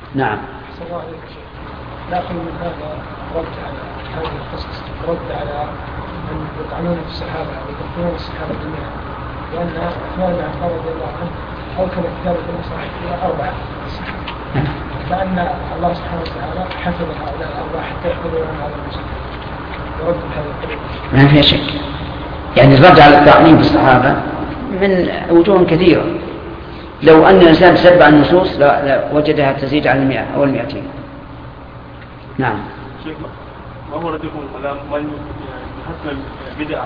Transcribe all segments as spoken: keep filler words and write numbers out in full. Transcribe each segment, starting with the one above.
نعم. أحسن الله عليك شيخ. لكن من هذا رد على هذه القصص، رد على من يطعنون في الصحابة ويكفرون الصحابة جميعا، لأن عثمان بن عفان رضي الله عنه أوكل كتابة المصاحف إلى أربعة، كأن الله سبحانه وتعالى حفظ هؤلاء الأربعة حتى يحفظون هذا المصحف. ورد هذا القلب. ما في شك، يعني الرد على التعظيم في الصحابة من وجوه كثيرة. لو أن الإنسان تتبع النصوص لا, لا وجدها تزيد على المئة أو المئتين. نعم. شيخ ما هو ردكم على من يحسن البدع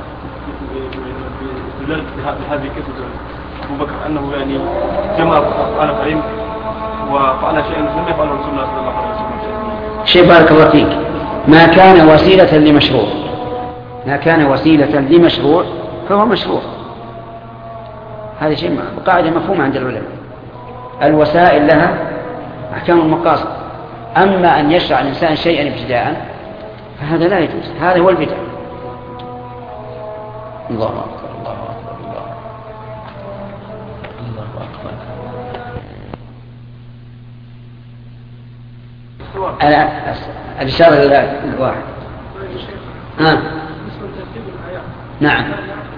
بهذه الكتب أبو بكر أنه يعني جمع القرآن الكريم وفعل شيئا لم يفعله رسول الله صلى الله عليه وسلم؟ شيء بارك الله فيك، ما كان وسيلة لمشروع، ما كان وسيلة لمشروع فهو مشروع. هذا شيء قاعدة مفهومة عند العلماء. الوسائل لها أحكام المقاصد، أما أن يشرع الإنسان شيئا ابتداء فهذا لا يجوز، هذا هو البدع. الله أكبر الله أكبر الله أكبر. أنا الإشارة إلى الواحد. آه. نعم.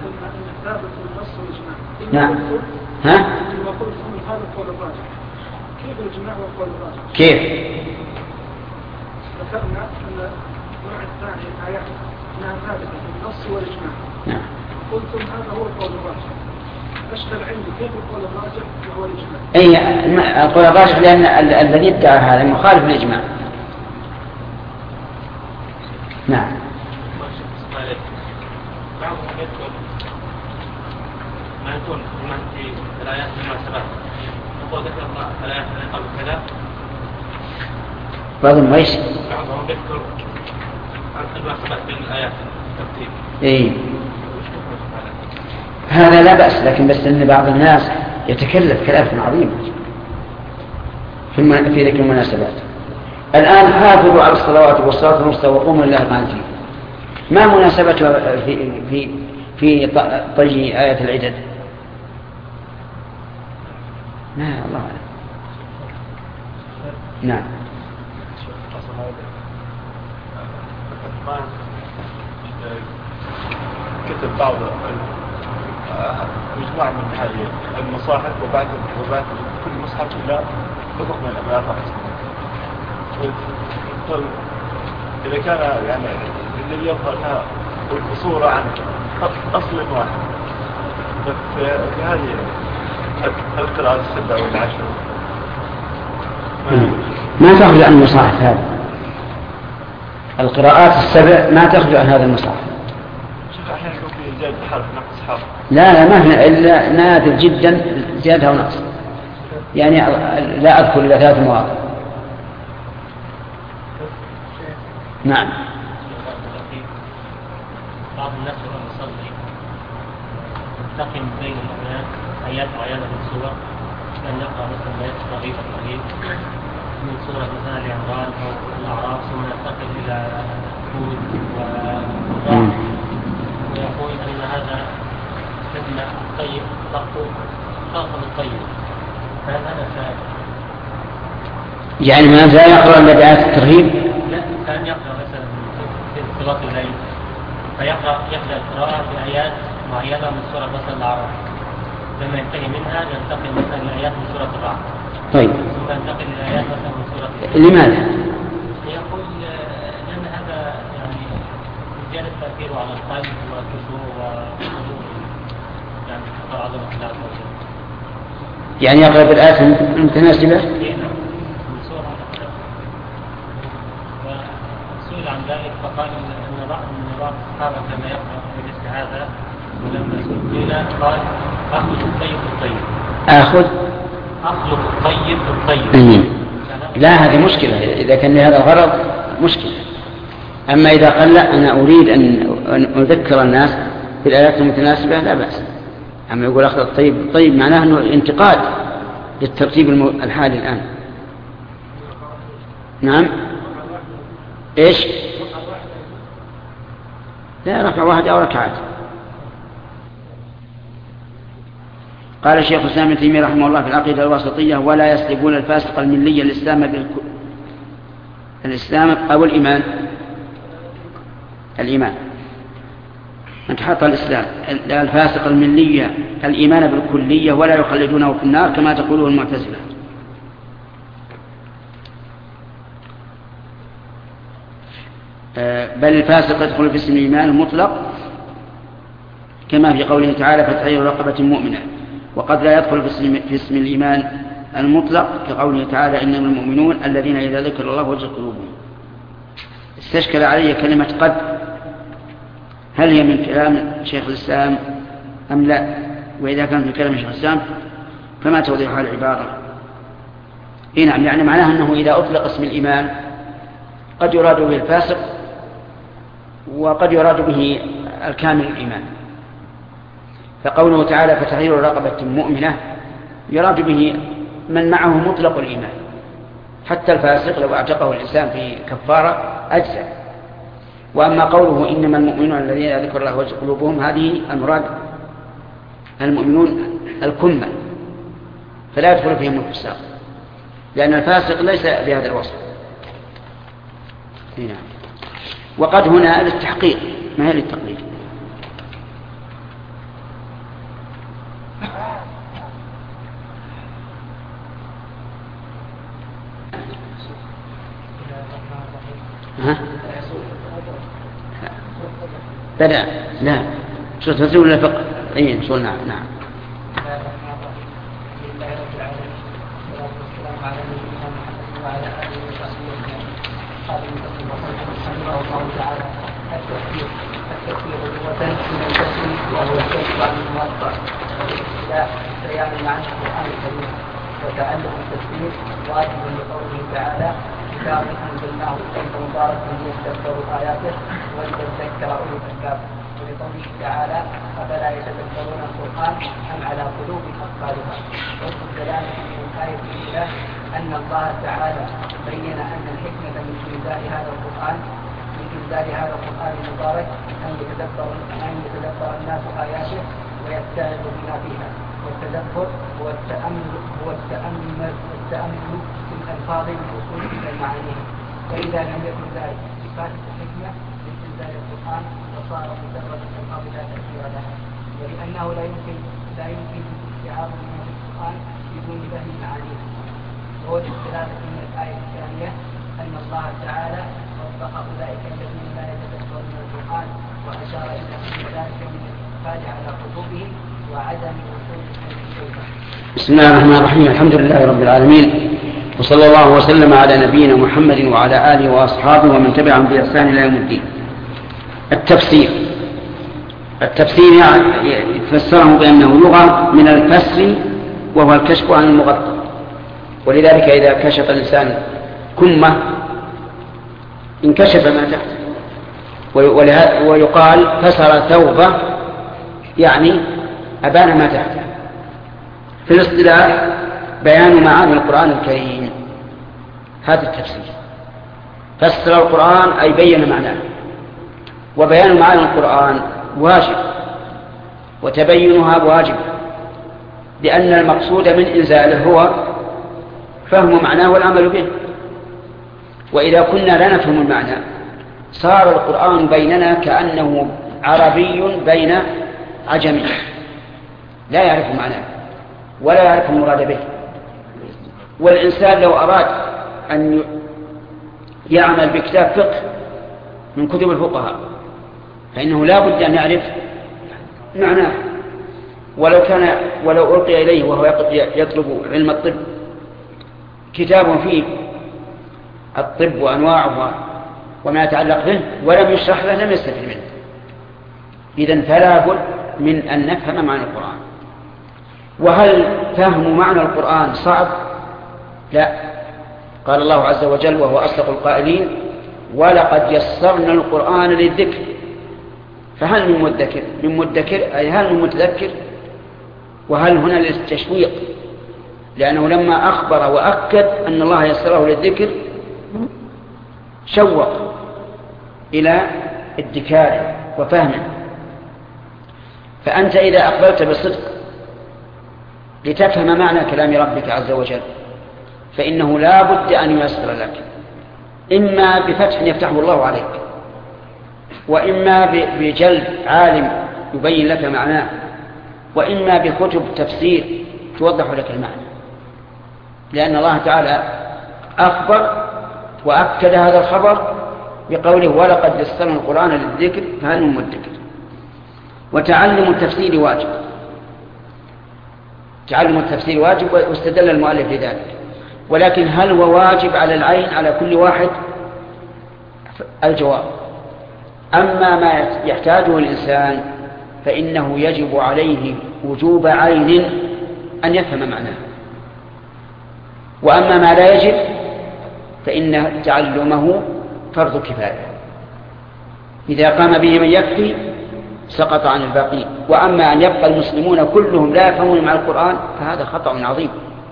نعم. ها؟ كيف؟ ذكرنا أن النوع الثاني الآيات أنها ثابتة في النص والإجماع. نعم. قلتم هذا هو القول الراجح. أشكل عندي كيف القول الراجح وهو الإجماع؟ أي القول الراجح لأن الذي ادعى هذا مخالف للإجماع. نعم. ما يكون في الآيات المناسبات نقول ذكر الله الآيات التي قبل كذا بعضهم ايش؟ بعضهم يذكر المناسبات بين الآيات الترتيب. اي هذا لا بأس، لكن بس ان بعض الناس يتكلف كلافا عظيما في في ذكر المناسبات. الآن حافظوا على الصلوات والصلاة الوسطى وقوموا لله قانتين، ما مناسبتها في في في طي آية العدد؟ لا الله أعلم. نعم. كتب بعض مجموعة من هذه المصاحف وبعد وبعد كل مصحف إلى حقوق من الأملاك. إذا كان يعني الذي يظهر لها القصور عن أصل واحد في هذه القراءة السبع والعشر ما تخرج عن المصاحف. هذا القراءات السبع ما تخرج عن هذا المصاحف. شوف أحيانا يكون في زيادة حرف نقص حرف. لا لا ما هنا إلا نادر جدا زيادة ونقص، يعني لا أذكر إلا ثلاث مواقع. نعم. بعض الناس وهو يصلي ينتقل بين الآيات آيات معينة من سورة، كان يقرأ مثلا آيات صغيرة قليل من سورة مثلا العمران أو الأعراف ثم ينتقل إلى هود والرعد ويقول أن هذا كلمة الطيب تأخذ الطيب، فهل هذا فعل؟ يعني ما لا يقرأ إلا بآيات الترهيب؟ لا، كان يقرأ مثلا في صلاة الليل فيقرأ يبدأ القراءة بآيات معينة من سورة مثلا الأعراف، لما ينتهي منها ينتقل مثلا لآيات من سورة الرعد. طيب. ثم ينتقل لآيات مثلا من سورة. لماذا؟ يقول لأن هذا يعني زيادة تأثيره على القلب والخشوع وحضور يعني حضور عظمة الله عز وجل. يعني يقرأ بالآيات المتناسبة؟ من سورة الأحزاب. وسئل عن ذلك فقال أن بعض الصحابة كما يقرأ بمثل هذا، ولما سئل قال أخلق الطيب الطيب. آخذ أخلق الطيب الطيب. أمين. لا هذه مشكلة، إذا كان لهذا الغرض مشكلة. أما إذا قال لا أنا أريد أن أذكر الناس بالآيات المتناسبة لا بأس. أما يقول أخلق الطيب الطيب معناه أنه انتقاد للترتيب الحالي الآن. نعم. إيش؟ لا ركعة واحدة أو ركعات. قال الشيخ الإسلام ابن تيمية رحمه الله في العقيدة الواسطية: ولا يسلبون الفاسق الملي الإسلام بالك... الإسلام أو الإيمان الإيمان أنت حط الإسلام الفاسق الملي الإيمان بالكلية ولا يخلدونه في النار كما تقوله المعتزلة. بل الفاسق يدخل في اسم الإيمان المطلق كما في قوله تعالى: فتحرير رقبة مؤمنة، وقد لا يدخل في اسم, في اسم الإيمان المطلق كقوله تعالى: إنما المؤمنون الذين إذا ذكر الله وجلت قلوبهم. استشكل علي كلمة قد، هل هي من كلام شيخ الإسلام أم لا؟ وإذا كان من كلام شيخ الإسلام فما توضيح العبارة؟ إيه نعم، يعني معناها أنه إذا أطلق اسم الإيمان قد يراد به الفاسق وقد يراد به الكامل الإيمان. فقوله تعالى: فتحرير رقبة مؤمنة يراد به من معه مطلق الإيمان، حتى الفاسق لو اعتقه الإنسان في كفارة أجزاء. وأما قوله إنما المؤمنون الذين ذكر الله وجل قلوبهم، هذه المراد المؤمنون الكمل، فلا يدخل فيهم الفساق، لأن الفاسق ليس بهذا الوصف. هنا وقد هنا للتحقيق ما هي للتقليد. ها؟ بدأ لا شو تفسير ولا فقه؟ أي شو نعم نعم. قال المسلم رحمه الله تعالى: التكفير التكفير لغة من التسمية وهو الكشف عن الموضع والاستدلاء بيان معنى القرآن الكريم. وتعلم التكفير واجب لقوله تعالى: كتاب أنزلناه إليك مبارك ليدبروا آياته وليذكر أولو الألباب. ولقوله تعالى: أفلا يتدبرون القرآن أم على قلوب أقفالها. وجه الدلالة من الآية الأولى أن الله تعالى بين أن الحكمة من إنزال هذا القرآن من إنزال هذا القرآن المبارك أن يتدبر أن يتدبر الناس آياته ويتعظوا بما فيها. والتدبر هو التأمل هو التأمل والتأمل في الألفاظ والوصول إلى معانيها. فإذا لم يكن ذلك صفات الحكمة من إنزال القرآن فصار مجرد الألفاظ لا تأثير لها، ولأنه لا يمكن لا يمكن استيعاب من القرآن بدون فهم معانيها. ووجه الدلالة من الآية الثانية أن الله تعالى وفق أولئك الذين لا يتدبرون القرآن وأشار إلى أن ذلك من الإقبال على قلوبهم وعدم وصول الشيطان. بسم الله الرحمن الرحيم. الحمد لله رب العالمين، وصلى الله وسلم على نبينا محمد وعلى آله وأصحابه ومن تبعهم بإحسان إلى يوم الدين. التفسير التفسير يعني فسره بأنه لغة من الفسر وهو الكشف عن المغطى. ولذلك إذا كشف الإنسان كمة انكشف ما تحت، ويقال فسر ثوبه يعني أبان ما تحته. في الاصطلاح بيان معاني القرآن الكريم، هذا التفسير. فسر القرآن أي بين معناه، وبيان معاني القرآن واجب وتبينها واجب، لأن المقصود من إنزاله هو فهم معناه والعمل به. وإذا كنا لا نفهم المعنى صار القرآن بيننا كأنه عربي بين عجمي لا يعرف معناه ولا يعرف المراد به. والإنسان لو أراد أن يعمل بكتاب فقه من كتب الفقهاء فإنه لا بد أن يعرف معناه. ولو كان ولو ألقي إليه وهو يطلب علم الطب كتاب فيه الطب وأنواعه وما يتعلق به ولم يشرح له لم يستفد منه. إذن فلا بد من أن نفهم معنى القرآن. وهل فهم معنى القرآن صعب؟ لا. قال الله عز وجل وهو أصدق القائلين: ولقد يسرنا القرآن للذكر فهل من مدكر من مدكر أي هل من متذكر. وهل هنا للتشويق، لأنه لما أخبر وأكد أن الله يسره للذكر شوق إلى ادكاره وفهمه. فأنت إذا أقبلت بصدق لتفهم معنى كلام ربك عز وجل فإنه لا بد أن ييسر لك، إما بفتح يفتحه الله عليك، وإما بجلب عالم يبين لك معناه، وإما بكتب تفسير توضح لك المعنى، لأن الله تعالى أخبر وأكد هذا الخبر بقوله ولقد يسرنا القرآن للذكر فهل من مدكر. وتعلم التفسير واجب، تعلم التفسير واجب، واستدل المؤلف لذلك. ولكن هل هو واجب على العين على كل واحد؟ الجواب أما ما يحتاجه الإنسان فإنه يجب عليه وجوب عين أن يفهم معناه، وأما ما لا يجب فإن تعلمه فرض كفاية، إذا قام به من يكفي سقط عن الباقين. وأما أن يبقى المسلمون كلهم لا يفهمون مع القرآن فهذا خطأ عظيم.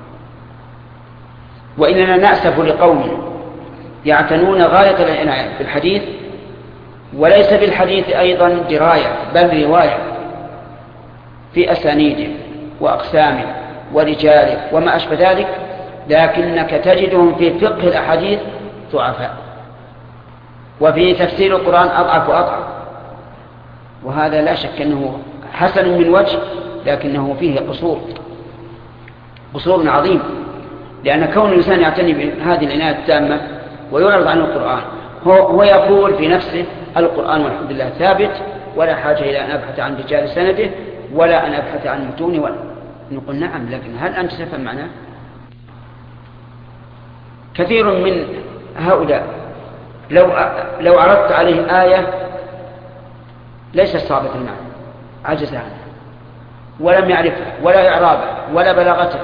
وإننا نأسف لقوم يعتنون غاية العناية بالحديث وليس بالحديث أيضا دراية بل رواية في أسانيده وأقسامه ورجاله وما أشبه ذلك، لكنك تجدهم في فقه الأحاديث ضعفاء، وفي تفسير القرآن أضعف وأضعف. وهذا لا شك أنه حسن من وجه، لكنه فيه قصور قصور عظيم، لأن كون الإنسان يعتني بهذه العناية التامة ويعرض عن القرآن هو, هو يقول في نفسه القرآن والحمد لله ثابت، ولا حاجة إلى أن أبحث عن رجال سنده ولا أن أبحث عن متونه ولا. نقول نعم، لكن هل أنت تفهم معناه؟ كثير من هؤلاء لو لو عرضت عليه آية ليست صعبة المعنى عجز عنها ولم يعرفها ولا إعرابها ولا بلاغتها،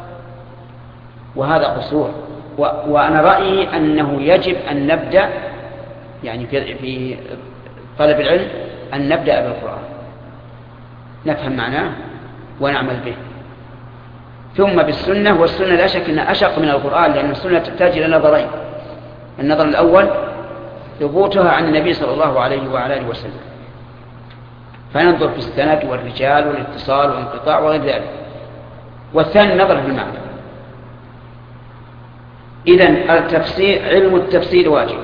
وهذا قصور. وأنا رأيي أنه يجب أن نبدأ يعني في في طلب العلم أن نبدأ بالقرآن، نفهم معناه ونعمل به، ثم بالسنة. والسنة لا شك أنها أشق من القرآن، لأن السنة تحتاج إلى نظرين: النظر الأول ثبوتها عن النبي صلى الله عليه وعلى آله وسلم، فننظر في السند والرجال والاتصال والانقطاع وغير ذلك، والثاني النظر في المعنى. إذن التفسير علم التفسير واجب،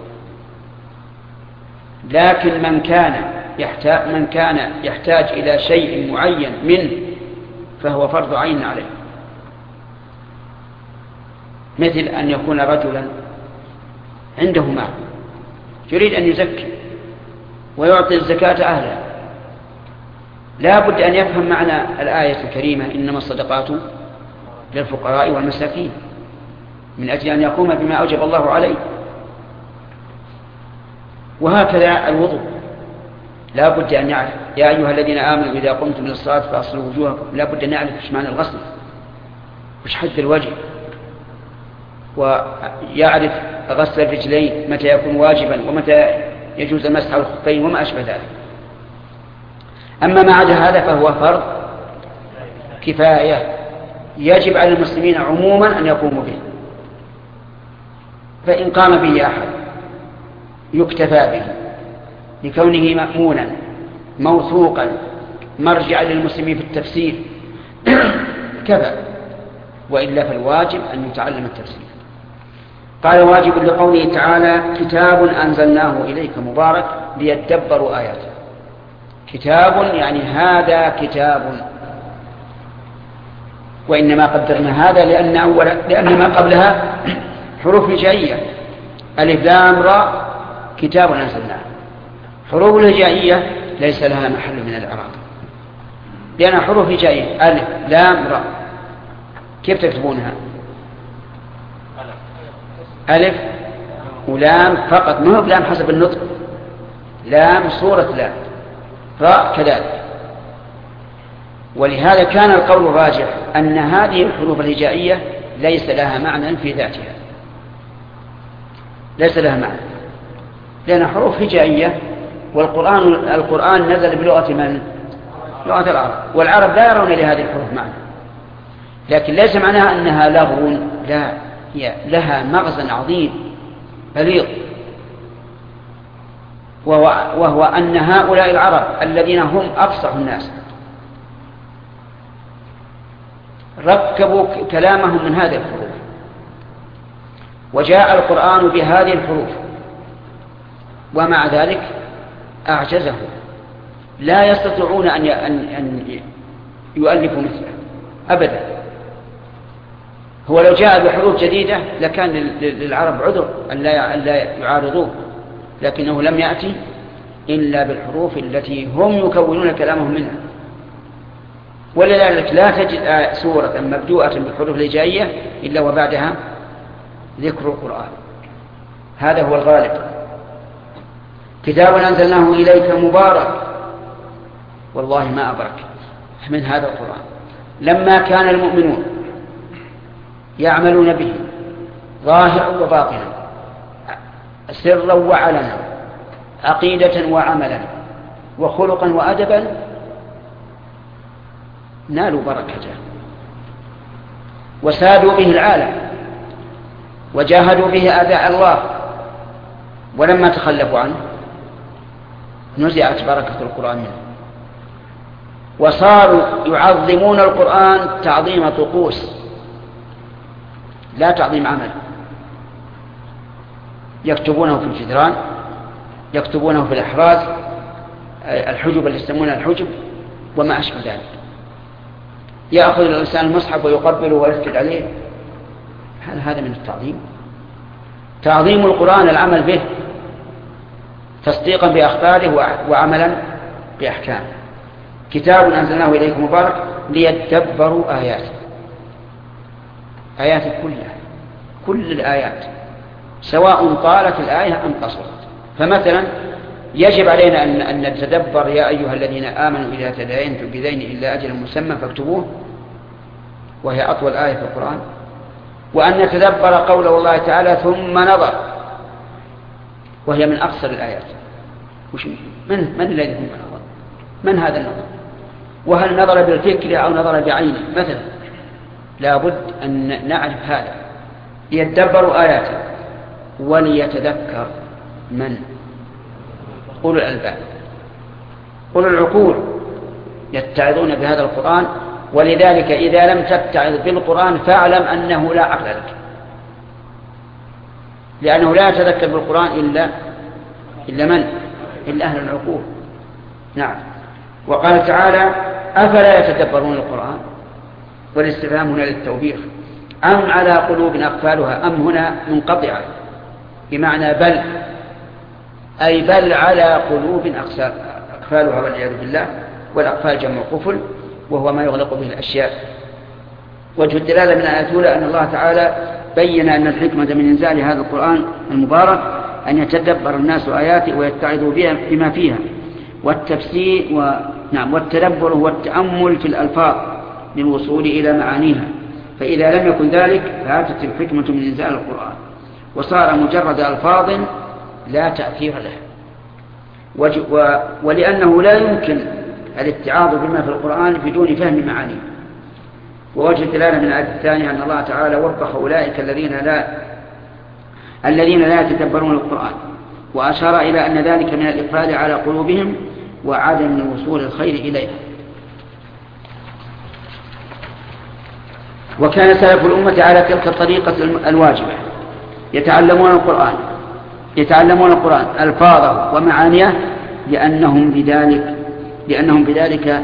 لكن من كان يحتاج من كان يحتاج إلى شيء معين منه فهو فرض عين عليه، مثل أن يكون رجلا عنده مال يريد أن يزكي ويعطي الزكاة أهلها، لا بد أن يفهم معنى الآية الكريمة إنما الصدقات للفقراء والمساكين، من أجل أن يقوم بما أوجب الله عليه. وهكذا الوضوء لا بد أن يعرف: يا أيها الذين آمنوا إذا قمتم من الصلاة فاغسلوا وجوهكم. لا بد أن يعرف إيش معنى الغسل، وش حد الوجه، ويعرف غسل الرجلين متى يكون واجبا ومتى يجوز المسح على الخفين وما أشبه ذلك. أما ما عدا هذا فهو فرض كفاية يجب على المسلمين عموما أن يقوموا به، فإن قام به أحد يكتفى به لكونه مأمونا موثوقا مرجعا للمسلمين في التفسير كفى، وإلا فالواجب أن يتعلم التفسير. قال واجب لقوله تعالى: كتاب أنزلناه إليك مبارك ليدبروا آياته. كتاب يعني هذا كتاب، وإنما قدرنا هذا لأن, أول لأن ما قبلها حروف هجائية: ألف لام را كتاب أنزلناه. حروف الهجائية ليس لها محل من الإعراب، لأن حروف هجائية ألف لام را. كيف تكتبونها؟ ألف ولام فقط، ما هو لام حسب النطق، لام صورة لام، راء كذلك. ولهذا كان القول الراجح أن هذه الحروف الهجائية ليس لها معنى في ذاتها، ليس لها معنى، لأن حروف هجائية، والقرآن القرآن نزل بلغة من؟ لغة العرب، والعرب لا يرون لهذه الحروف معنى، لكن ليس معناها أنها لغو، لا، هي لها مغزى عظيم بليغ، وهو, وهو أن هؤلاء العرب الذين هم أفصح الناس ركبوا كلامهم من هذه الحروف، وجاء القرآن بهذه الحروف، ومع ذلك أعجزهم، لا يستطيعون أن أن يؤلفوا مثله أبدا. هو لو جاء بحروف جديدة لكان للعرب عذر أن لا يعارضوه، لكنه لم يأتي إلا بالحروف التي هم يكونون كلامهم منها. ولذلك لا تجد سورة مبدوءة بالحروف الهجائية إلا وبعدها ذكر القرآن، هذا هو الغالب. كتاب أنزلناه إليك مبارك، والله ما أبرك من هذا القرآن لما كان المؤمنون يعملون به ظاهرا وباطنا، سرا وعلنا، عقيدة وعملا، وخلقا وأدبا، نالوا بركته وسادوا به العالم وجاهدوا به أعداء الله، ولما تخلفوا عنه نزعت بركة القرآن منه، وصاروا يعظمون القرآن تعظيم طقوس لا تعظيم عمل. يكتبونه في الجدران، يكتبونه في الأحراز، الحجب اللي يسمونها الحجب وما أشبه ذلك. يأخذ الإنسان المصحف ويقبله ويسجد عليه، هل هذا من التعظيم؟ تعظيم القرآن العمل به تصديقا بأخباره وعملا بأحكامه. كتاب أنزلناه إليكم مبارك ليدبروا آياته، آيات كلها، كل الآيات سواء طالت الآية أم قصرت. فمثلا يجب علينا أن نتدبر يا أيها الذين آمنوا إذا تداينتم بدين إلا أجل مسمى فاكتبوه، وهي أطول آية في القرآن، وأن نتدبر قول الله تعالى ثم نظر، وهي من أقصر الآيات. من من الذي ثم نظر؟ من هذا النظر؟ وهل نظر بالفكر أو نظر بعينه مثلا؟ لا بد أن نعرف هذا. ليدبروا آياته وليتذكر من؟ أولو الألباب، أولو العقول يتعظون بهذا القرآن. ولذلك إذا لم تتعظ بالقرآن فاعلم أنه لا عقل لك، لأنه لا يتذكر بالقرآن إلا إلا من؟ إلا أهل العقول. نعم. وقال تعالى أفلا يتدبرون القرآن، والاستفهام هنا للتوبيخ. أم على قلوب أقفالها، أم هنا منقطعة بمعنى بل، أي بل على قلوب أقفالها والعياذ بالله. والأقفال جمع قفل وهو ما يغلق به الأشياء. وجه الدلالة من آيات الأولى أن الله تعالى بين أن الحكمة من إنزال هذا القرآن المبارك أن يتدبر الناس آياته ويتعظوا بما فيها، والتفسير و... نعم والتدبر والتأمل في الألفاظ للوصول إلى معانيها. فإذا لم يكن ذلك فاتت الحكمة من إنزال القرآن وصار مجرد ألفاظ لا تأثير له. وج... و... ولأنه لا يمكن الاتعاظ بما في القرآن بدون فهم معانيه. ووجه الدلالة من الآية الثانية أن الله تعالى وبخ أولئك الذين لا الذين لا يتدبرون القرآن، وأشار إلى أن ذلك من الإقبال على قلوبهم وعدم وصول الخير إليها. وكان سلف الأمة على تلك الطريقة الواجبة، يتعلمون القرآن يتعلمون القرآن ألفاظه ومعانيه لأنهم بذلك لأنهم بذلك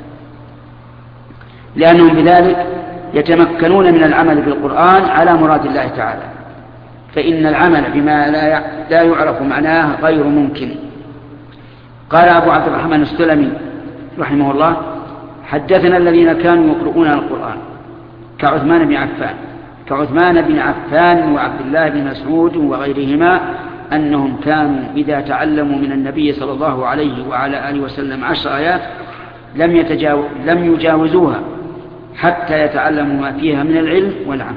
لأنهم بذلك يتمكنون من العمل بالقرآن على مراد الله تعالى. فإن العمل بما لا يعرف معناه غير ممكن. قال أبو عبد الرحمن السلمي رحمه الله: حدثنا الذين كانوا يقرؤون القرآن كعثمان بن عفان كعثمان بن عفان وعبد الله بن مسعود وغيرهما أنهم كانوا إذا تعلموا من النبي صلى الله عليه وعلى آله وسلم عشر آيات لم يتجاوز لم يجاوزوها حتى يتعلموا ما فيها من العلم والعمل.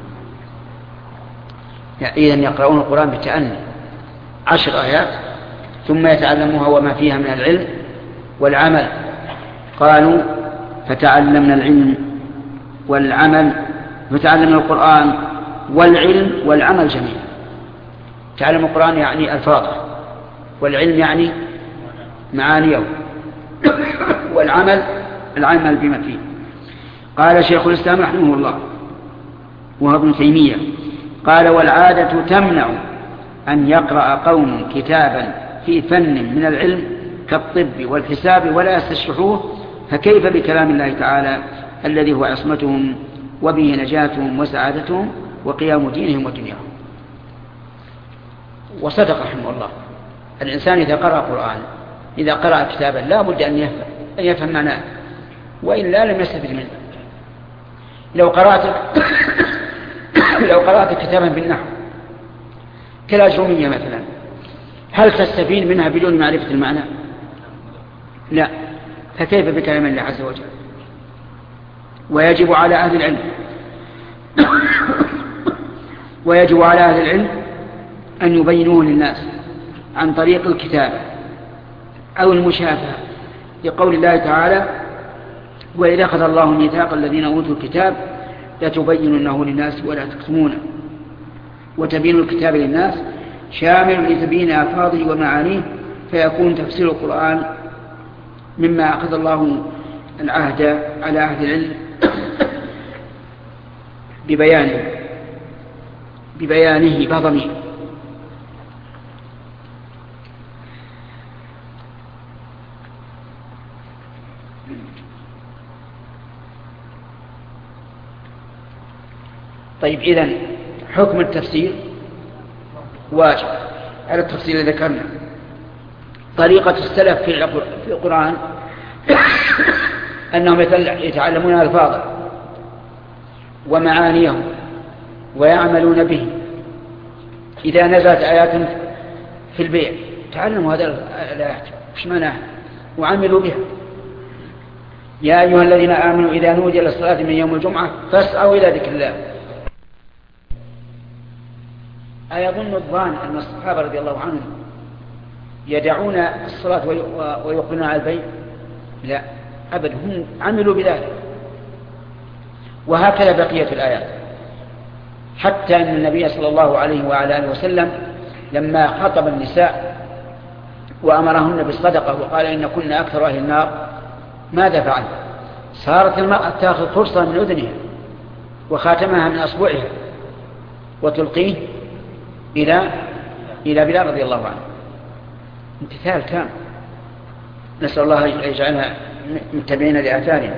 يعني إذن يقرؤون القرآن بتأني عشر آيات ثم يتعلموها وما فيها من العلم والعمل. قالوا فتعلمنا العلم والعمل فتعلمنا القرآن والعلم والعمل جميعا. تعلم القرآن يعني ألفاظه، والعلم يعني معانيه، والعمل العمل بما فيه. قال شيخ الإسلام رحمه الله وهو ابن تيمية قال والعادة تمنع أن يقرأ قوم كتابا في فن من العلم كالطب والحساب ولا يستشرحوه، فكيف بكلام الله تعالى الذي هو عصمتهم وبه نجاتهم وسعادتهم وقيام دينهم ودنياهم. وصدق رحمه الله، الإنسان إذا قرأ قرآن إذا قرأ كتابا لا بد أن يفهم, أن يفهم معناه، وإلا لم يستفد منه. لو قرأت لو قرأت كتابا بالنحو كالأجرومية مثلا، هل تستفيد منها بدون معرفة المعنى؟ لا. فكيف بكلام الله عز وجل؟ ويجب على أهل العلم ويجب على أهل العلم أن يبينوه للناس عن طريق الكتابة أو المشافهة، لقول الله تعالى وإذا أخذ الله ميثاق الذين أوتوا الكتاب لتبيننه للناس ولا تكتمونه. وتبين الكتاب للناس شامل لتبيين ألفاظه ومعانيه، فيكون تفسير القرآن مما أخذ الله العهد على أهل العلم ببيانه ببيانه بضمير. طيب، إذن حكم التفسير واجب على التفسير الذي ذكرنا. طريقة السلف في القرآن أنهم يتعلمون ألفاظه ومعانيه ويعملون به. إذا نزلت آيات في البيع تعلموا هذه الآيات مش معناها وعملوا بها. يا أيها الذين آمنوا إذا نودي للصلاة من يوم الجمعة فاسعوا إلى ذكر الله. أيظن الظان أن الصحابة رضي الله عنهم يدعون الصلاة ويقبلون على البيع؟ لا أبدا، هم عملوا بذلك. وهكذا بقية الآيات، حتى أن النبي صلى الله عليه وعلى آله وسلم لما خطب النساء وأمرهن بالصدقة وقال إن كنا أكثر أهل النار، ماذا فعل؟ صارت المرأة تأخذ فرصة من أذنها وخاتمها من أصبعها وتلقيه إلى إلى بلال رضي الله عنه. امتثال تام، نسأل الله يجعلنا متبعين لآثارنا.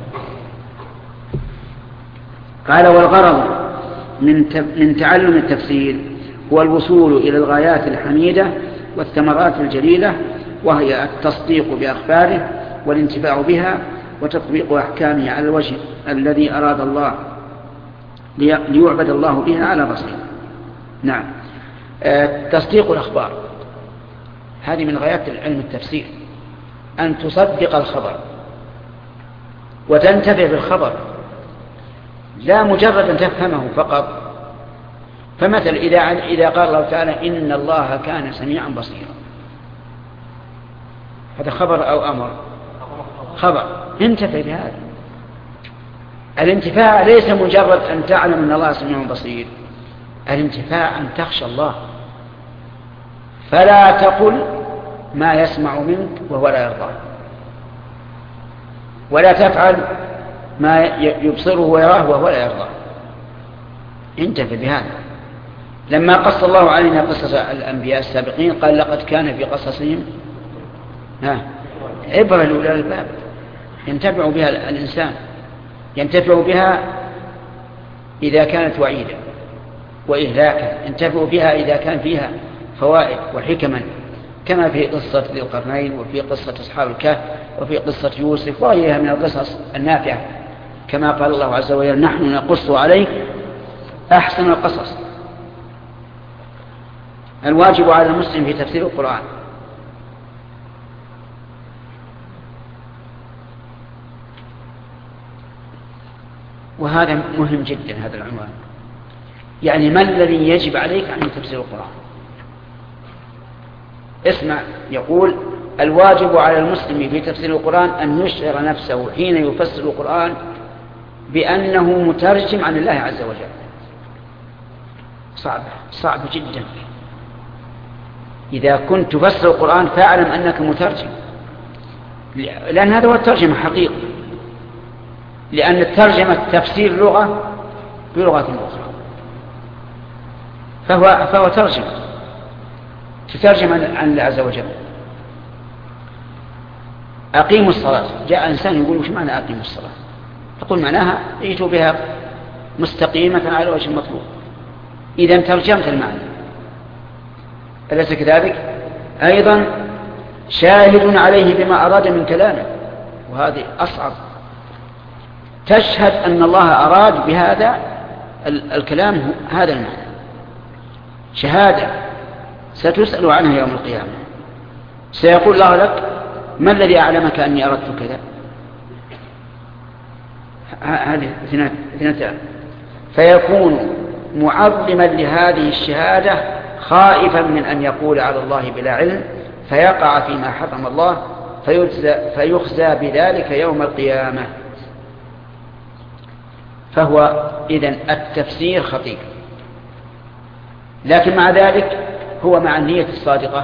قال والغرض من من تعلم التفسير هو الوصول إلى الغايات الحميدة والثمرات الجليلة، وهي التصديق بأخباره والانتفاع بها وتطبيق أحكامه على الوجه الذي أراد الله ليعبد الله بها على بصيرة. نعم، تصديق الأخبار هذه من غايات علم التفسير، أن تصدق الخبر وتنتفع بالخبر، لا مجرد أن تفهمه فقط. فمثل إذا إذا قال الله تعالى إن الله كان سميعا بصيرا، هذا خبر أو أمر؟ خبر، انتفع بهذا. الانتفاع ليس مجرد أن تعلم أن الله سميع بصير، الانتفاع أن تخشى الله، فلا تقل ما يسمع منك وهو لا يرضى، ولا تفعل ما يبصره ويراه وهو لا يرضى. انتفع بهذا. لما قص الله علينا قصص الأنبياء السابقين قال لقد كان في قصصهم عبرة لأولي الألباب، ينتفع بها الإنسان، ينتفع بها إذا كانت وعيدا وإهلاكا، ينتفع بها إذا كان فيها فوائد وحكما، كما في قصة ذي القرنين وفي قصة أصحاب الكهف وفي قصة يوسف وغيرها من القصص النافعة، كما قال الله عز وجل نحن نقص عليك أحسن القصص. الواجب على المسلم في تفسير القرآن وهذا مهم جدا، هذا العنوان، يعني ما الذي يجب عليك عن تفسير القرآن؟ اسمع، يقول الواجب على المسلم في تفسير القرآن أن يشعر نفسه حين يفسر القرآن بأنه مترجم عن الله عز وجل. صعب صعب جدا. إذا كنت تفسر القرآن فاعلم أنك مترجم، لأن هذا هو الترجمة حقيقة. لأن الترجمة تفسير لغة بلغة أخرى، فهو, فهو ترجمة تترجم عن الله عز وجل. أقيموا الصلاة، جاء إنسان يقول وش معنى أقيموا الصلاة؟ تقول معناها ائتوا بها مستقيمة على وجه المطلوب. إذا ترجمت المعنى، أليس كذلك؟ أيضا شاهد عليه بما أراد من كلامه، وهذه أصعب. تشهد أن الله أراد بهذا الكلام هذا المعنى، شهادة ستسأل عنها يوم القيامة. سيقول الله لك ما الذي أعلمك أني أردت كذا؟ هذه اثنتان. فيكون معظما لهذه الشهادة خائفا من أن يقول على الله بلا علم فيقع فيما حرم الله فيخزى بذلك يوم القيامة. فهو إذن التفسير خطير، لكن مع ذلك هو مع النية الصادقة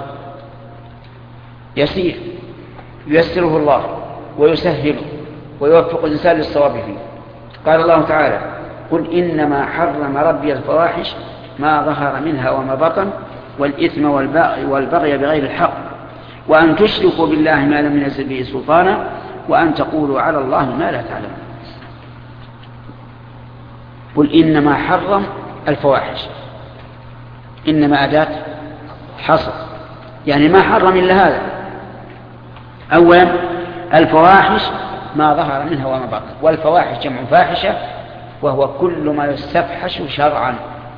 يسير، ييسره الله ويسهله ويوفق الإنسان للصواب فيه. قال الله تعالى قل إنما حرم ربي الفواحش ما ظهر منها وما بطن والإثم والبغي بغير الحق وأن تشركوا بالله ما لم ينزل به سلطانا وأن تقولوا على الله ما لا تعلمون. قل إنما حرم الفواحش، إنما أداة حصر، يعني ما حرم إلا هذا. أولا الفواحش ما ظهر منها وما بطن، والفواحش جمع فاحشة وهو كل ما يستفحش شرعا،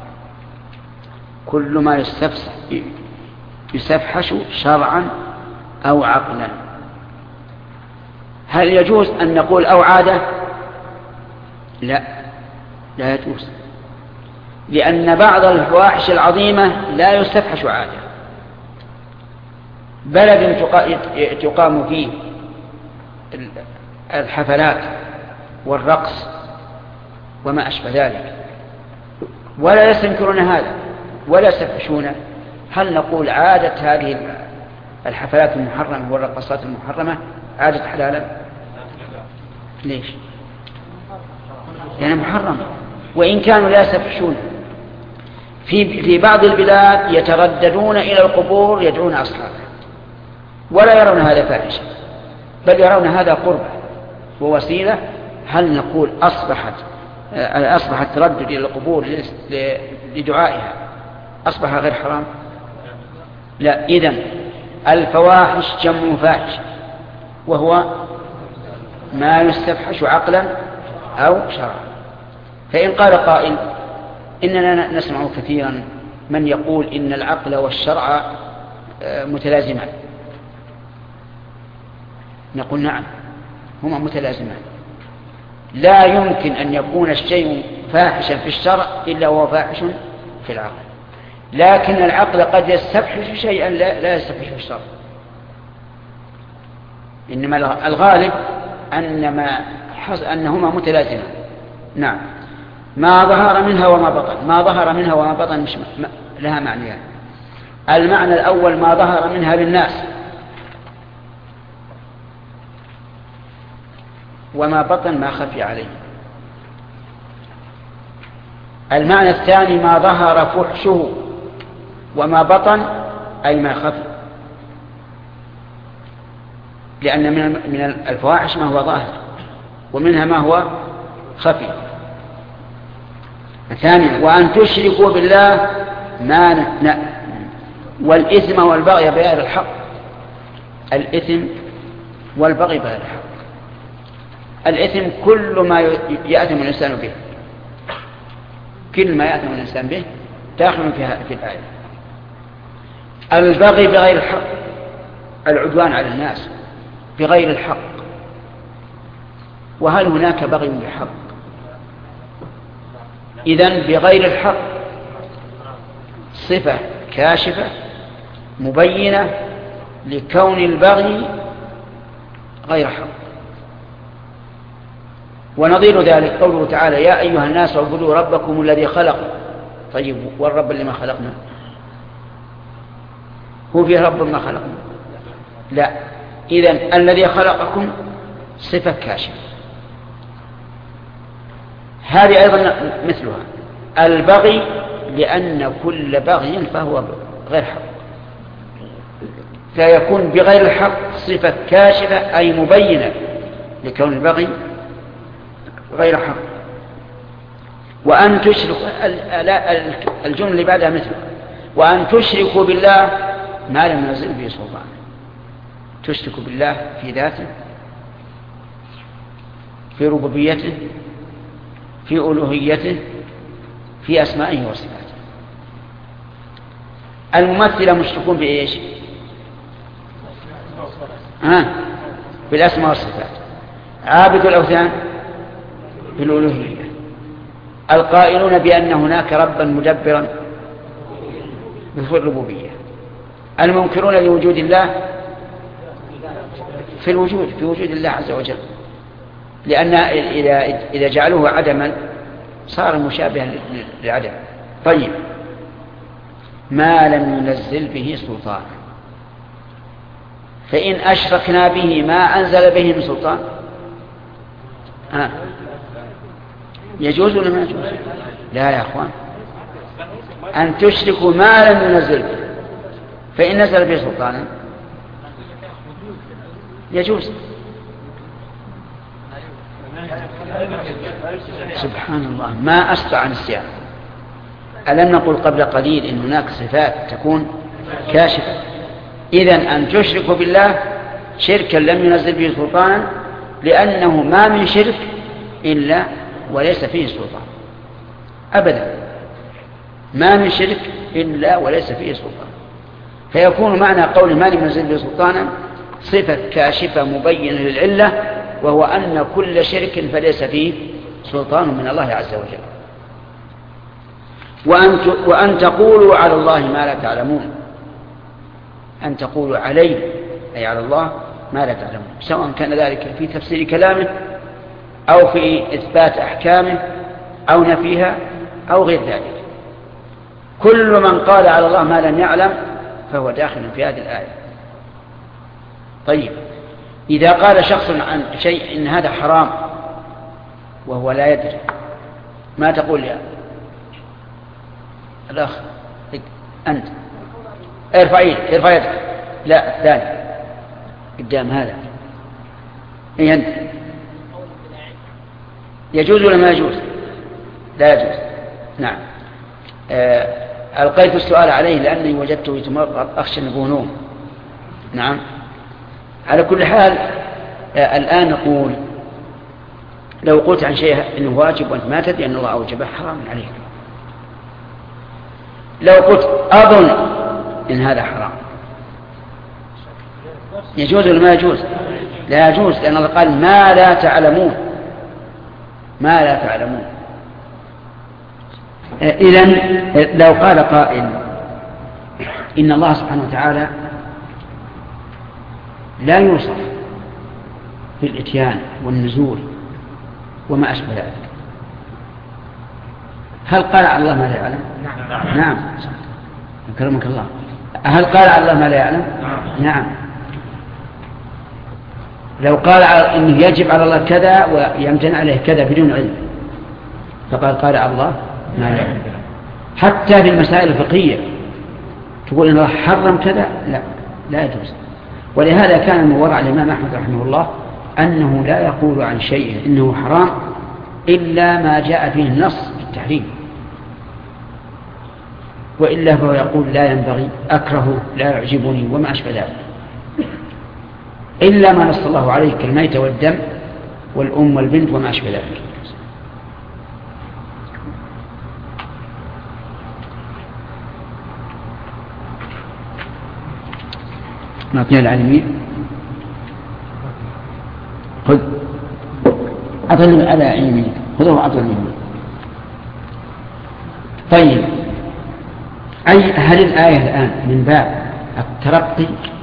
كل ما يستفحش شرعا أو عقلا. هل يجوز أن نقول أو عادة؟ لا، لا يجوز، لأن بعض الفواحش العظيمة لا يستفحش عادة. بلد تقام فيه الحفلات والرقص وما أشبه ذلك ولا يستنكرون هذا ولا يستفحشونه، هل نقول عادة هذه الحفلات المحرمة والرقصات المحرمة عادة حلالا؟ ليش؟ لأنها محرمة، وإن كانوا لا يستفحشون. في في بعض البلاد يترددون إلى القبور يدعون أصحابها ولا يرون هذا فاحشة، بل يرون هذا قربة ووسيلة. هل نقول أصبحت أصبح التردد إلى القبور لدعائها أصبح غير حرام؟ لا. إذن الفواحش جمع فاحش وهو ما يستفحش عقلا أو شرعا. فإن قال قائل إننا نسمع كثيرا من يقول إن العقل والشرع متلازمان، نقول نعم هما متلازمان، لا يمكن أن يكون الشيء فاحشا في الشرع إلا هو فاحش في العقل، لكن العقل قد يستفحش شيئا لا يستفحش في الشرع. إنما الغالب أنما أنهما متلازمان. نعم. ما ظهر منها وما بطن، ما ظهر منها وما بطن مش لها معنيان. المعنى الأول ما ظهر منها للناس، وما بطن ما خفي عليه. المعنى الثاني ما ظهر فحشه وما بطن أي ما خفي، لأن من الفواحش ما هو ظاهر ومنها ما هو خفي. ثانيا وأن تشركوا بالله ما ن... والإثم والبغي بغير الحق، الإثم والبغي بغير الحق. الإثم كل ما يأثم الإنسان به، كل ما يأثم الإنسان به داخل في الآية. البغي بغير الحق العدوان على الناس بغير الحق. وهل هناك بغي بحق؟ إذن بغير الحق صفة كاشفة مبينة لكون البغي غير حق. ونظير ذلك قوله تعالى يا أيها الناس اعبدوا ربكم الذي خلق. طيب والرب اللي ما خلقنا هو في رب ما خلقنا؟ لا. إذن الذي خلقكم صفة كاشفة هذه أيضا مثلها. البغي لأن كل بغي فهو غير حق، فيكون بغير الحق صفة كاشفة أي مبينة لكون البغي غير حق. وأن تشركوا، الجملة اللي بعدها مثل وأن تشركوا بالله ما لم ينزل به سلطان. تشركوا بالله في ذاته، في ربوبيته، في ألوهيته، في أسمائه وصفاته. الممثلة مشركون بإيش؟ ها؟ بالأسماء والصفات. عابد الأوثان بالألوهية. القائلون بأن هناك ربا مدبرا في الربوبية. المنكرون لوجود الله في الوجود، في وجود الله عز وجل، لأن إذا جعلوه عدما صار مشابها للعدم. طيب، ما لم ينزل به سلطان، فإن أشركنا به ما أنزل به من سلطان ها يجوز ولا ما يجوز؟ لا يا أخوان، أن تشركوا ما لم ينزل به، فإن نزل به سلطانا يجوز. سبحان الله، ما أسرع النسيان. ألم نقل قبل قليل إن هناك صفات تكون كاشفة؟ إذن أن تشركوا بالله شركا لم ينزل به سلطانا، لأنه ما من شرك إلا وليس فيه سلطان أبدا، ما من شرك إلا وليس فيه سلطان. فيكون معنى قول ما لم ينزل به سلطانا صفة كاشفة مبينة للعلة، وهو أن كل شرك فليس فيه سلطان من الله عز وجل. وأن, وأن تقولوا على الله ما لا تعلمون، أن تقولوا عليه أي على الله ما لا تعلمون، سواء كان ذلك في تفسير كلامه أو في إثبات أحكامه أو نفيها أو غير ذلك. كل من قال على الله ما لم يعلم فهو داخل في هذه الآية. طيب، إذا قال شخص عن شيء إن هذا حرام وهو لا يدري، ما تقول يا الأخ أنت؟ ارفع يدك، ارفع يدك. لا، الثاني قدام هذا. إيه أنت؟ يجوز ولا ما يجوز؟ لا يجوز. نعم. آه ألقيت السؤال عليه لأني وجدته يتمرقب، أخشى أنه نوم. نعم. على كل حال، آه الآن نقول لو قلت عن شيء إنه واجب وأنت ما تدري أن الله أوجبه حرام عليك. لو قلت أظن إن هذا حرام يجوز ولا ما يجوز؟ لا يجوز، لأن الله قال ما لا تعلمون، ما لا تعلمون. إذن لو قال قائل إن الله سبحانه وتعالى لا يوصف بالإتيان والنزول وما أشبه ذلك، هل قال على الله ما لا يعلم؟ نعم. نعم. أكرمك الله. هل قال على الله ما لا يعلم؟ نعم. لو قال إنه يجب على الله كذا ويمتنع عليه كذا بدون علم، فقال قال على الله ما لا يعلم. حتى في المسائل الفقهية تقول إن الله حرم كذا، لا لا يجوز. ولهذا كان من ورع الإمام أحمد رحمه الله أنه لا يقول عن شيء إنه حرام إلا ما جاء فيه النص بالتحريم، وإلا فهو يقول لا ينبغي، أكره، لا يعجبني وما أشبه ذلك، إلا ما نص الله عليه كالميت والدم والأم والبنت وما أشبه ذلك. نعطيها العالمين. خذ أطلب على يمينك، خذوه أطلب يمينك. طيب، أي هل الآية الآن من باب الترقي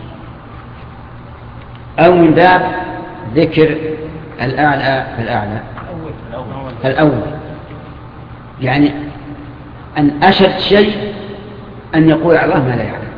أو من باب ذكر الأعلى فالأعلى؟ الأول، يعني أن أشد شيء أن يقول على الله ما لا يعلم.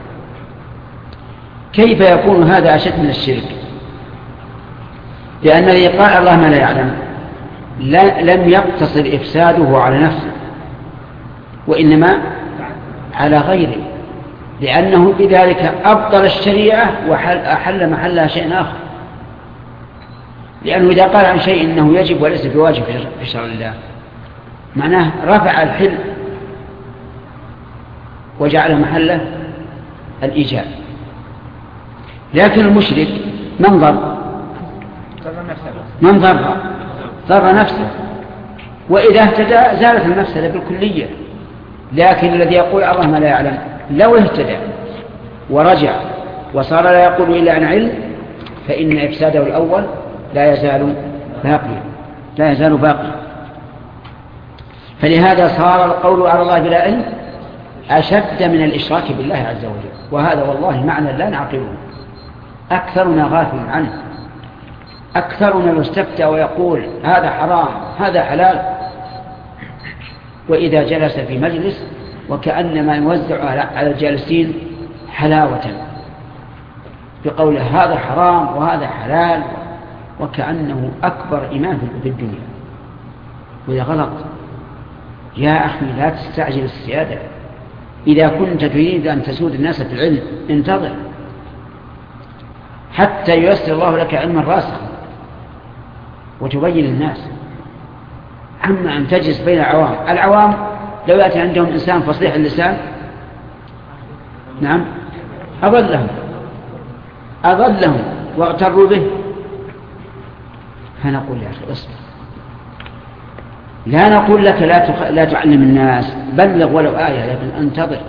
كيف يكون هذا أشد من الشرك؟ لأن الذي قال الله ما لا يعلم لم يقتصر إفساده على نفسه وإنما على غيره، لأنه بذلك أبطل الشريعة وأحل محلها شيء آخر. لأنه إذا قال عن شيء إنه يجب وليس بواجب في شرع الله معناه رفع الحل وجعل محله الإيجاب. لكن المشرك من ضر من ضر ضر نفسه، وإذا اهتدى زالت المفسدة بالكلية. لكن الذي يقول الله ما لا يعلم لو اهتدى ورجع وصار لا يقول إلا عن علم فإن إفساده الأول لا يزال باقيا لا يزال باقيا. فلهذا صار القول على الله بلا علم أشد من الإشراك بالله عز وجل، وهذا والله معنى لا نعقله. أكثرنا غافل عنه، أكثرنا يستفتى ويقول هذا حرام هذا حلال، وإذا جلس في مجلس وكأنما يوزع على الجالسين حلاوة بقوله هذا حرام وهذا حلال، وكأنه أكبر إمام في الدنيا. وإذا غلط يا أخي لا تستعجل السيادة. إذا كنت تريد أن تسود الناس في العلم انتظر حتى ييسر الله لك علما راسخا وتبين الناس، أما أن تجلس بين العوام. العوام لو يأتي عندهم إنسان فصيح اللسان نعم أضلهم أضلهم واغتروا به. فنقول يا أخي اصبر، لا نقول لك لا, تخ... لا تعلم الناس، بلغ ولو آية، لكن انتظر.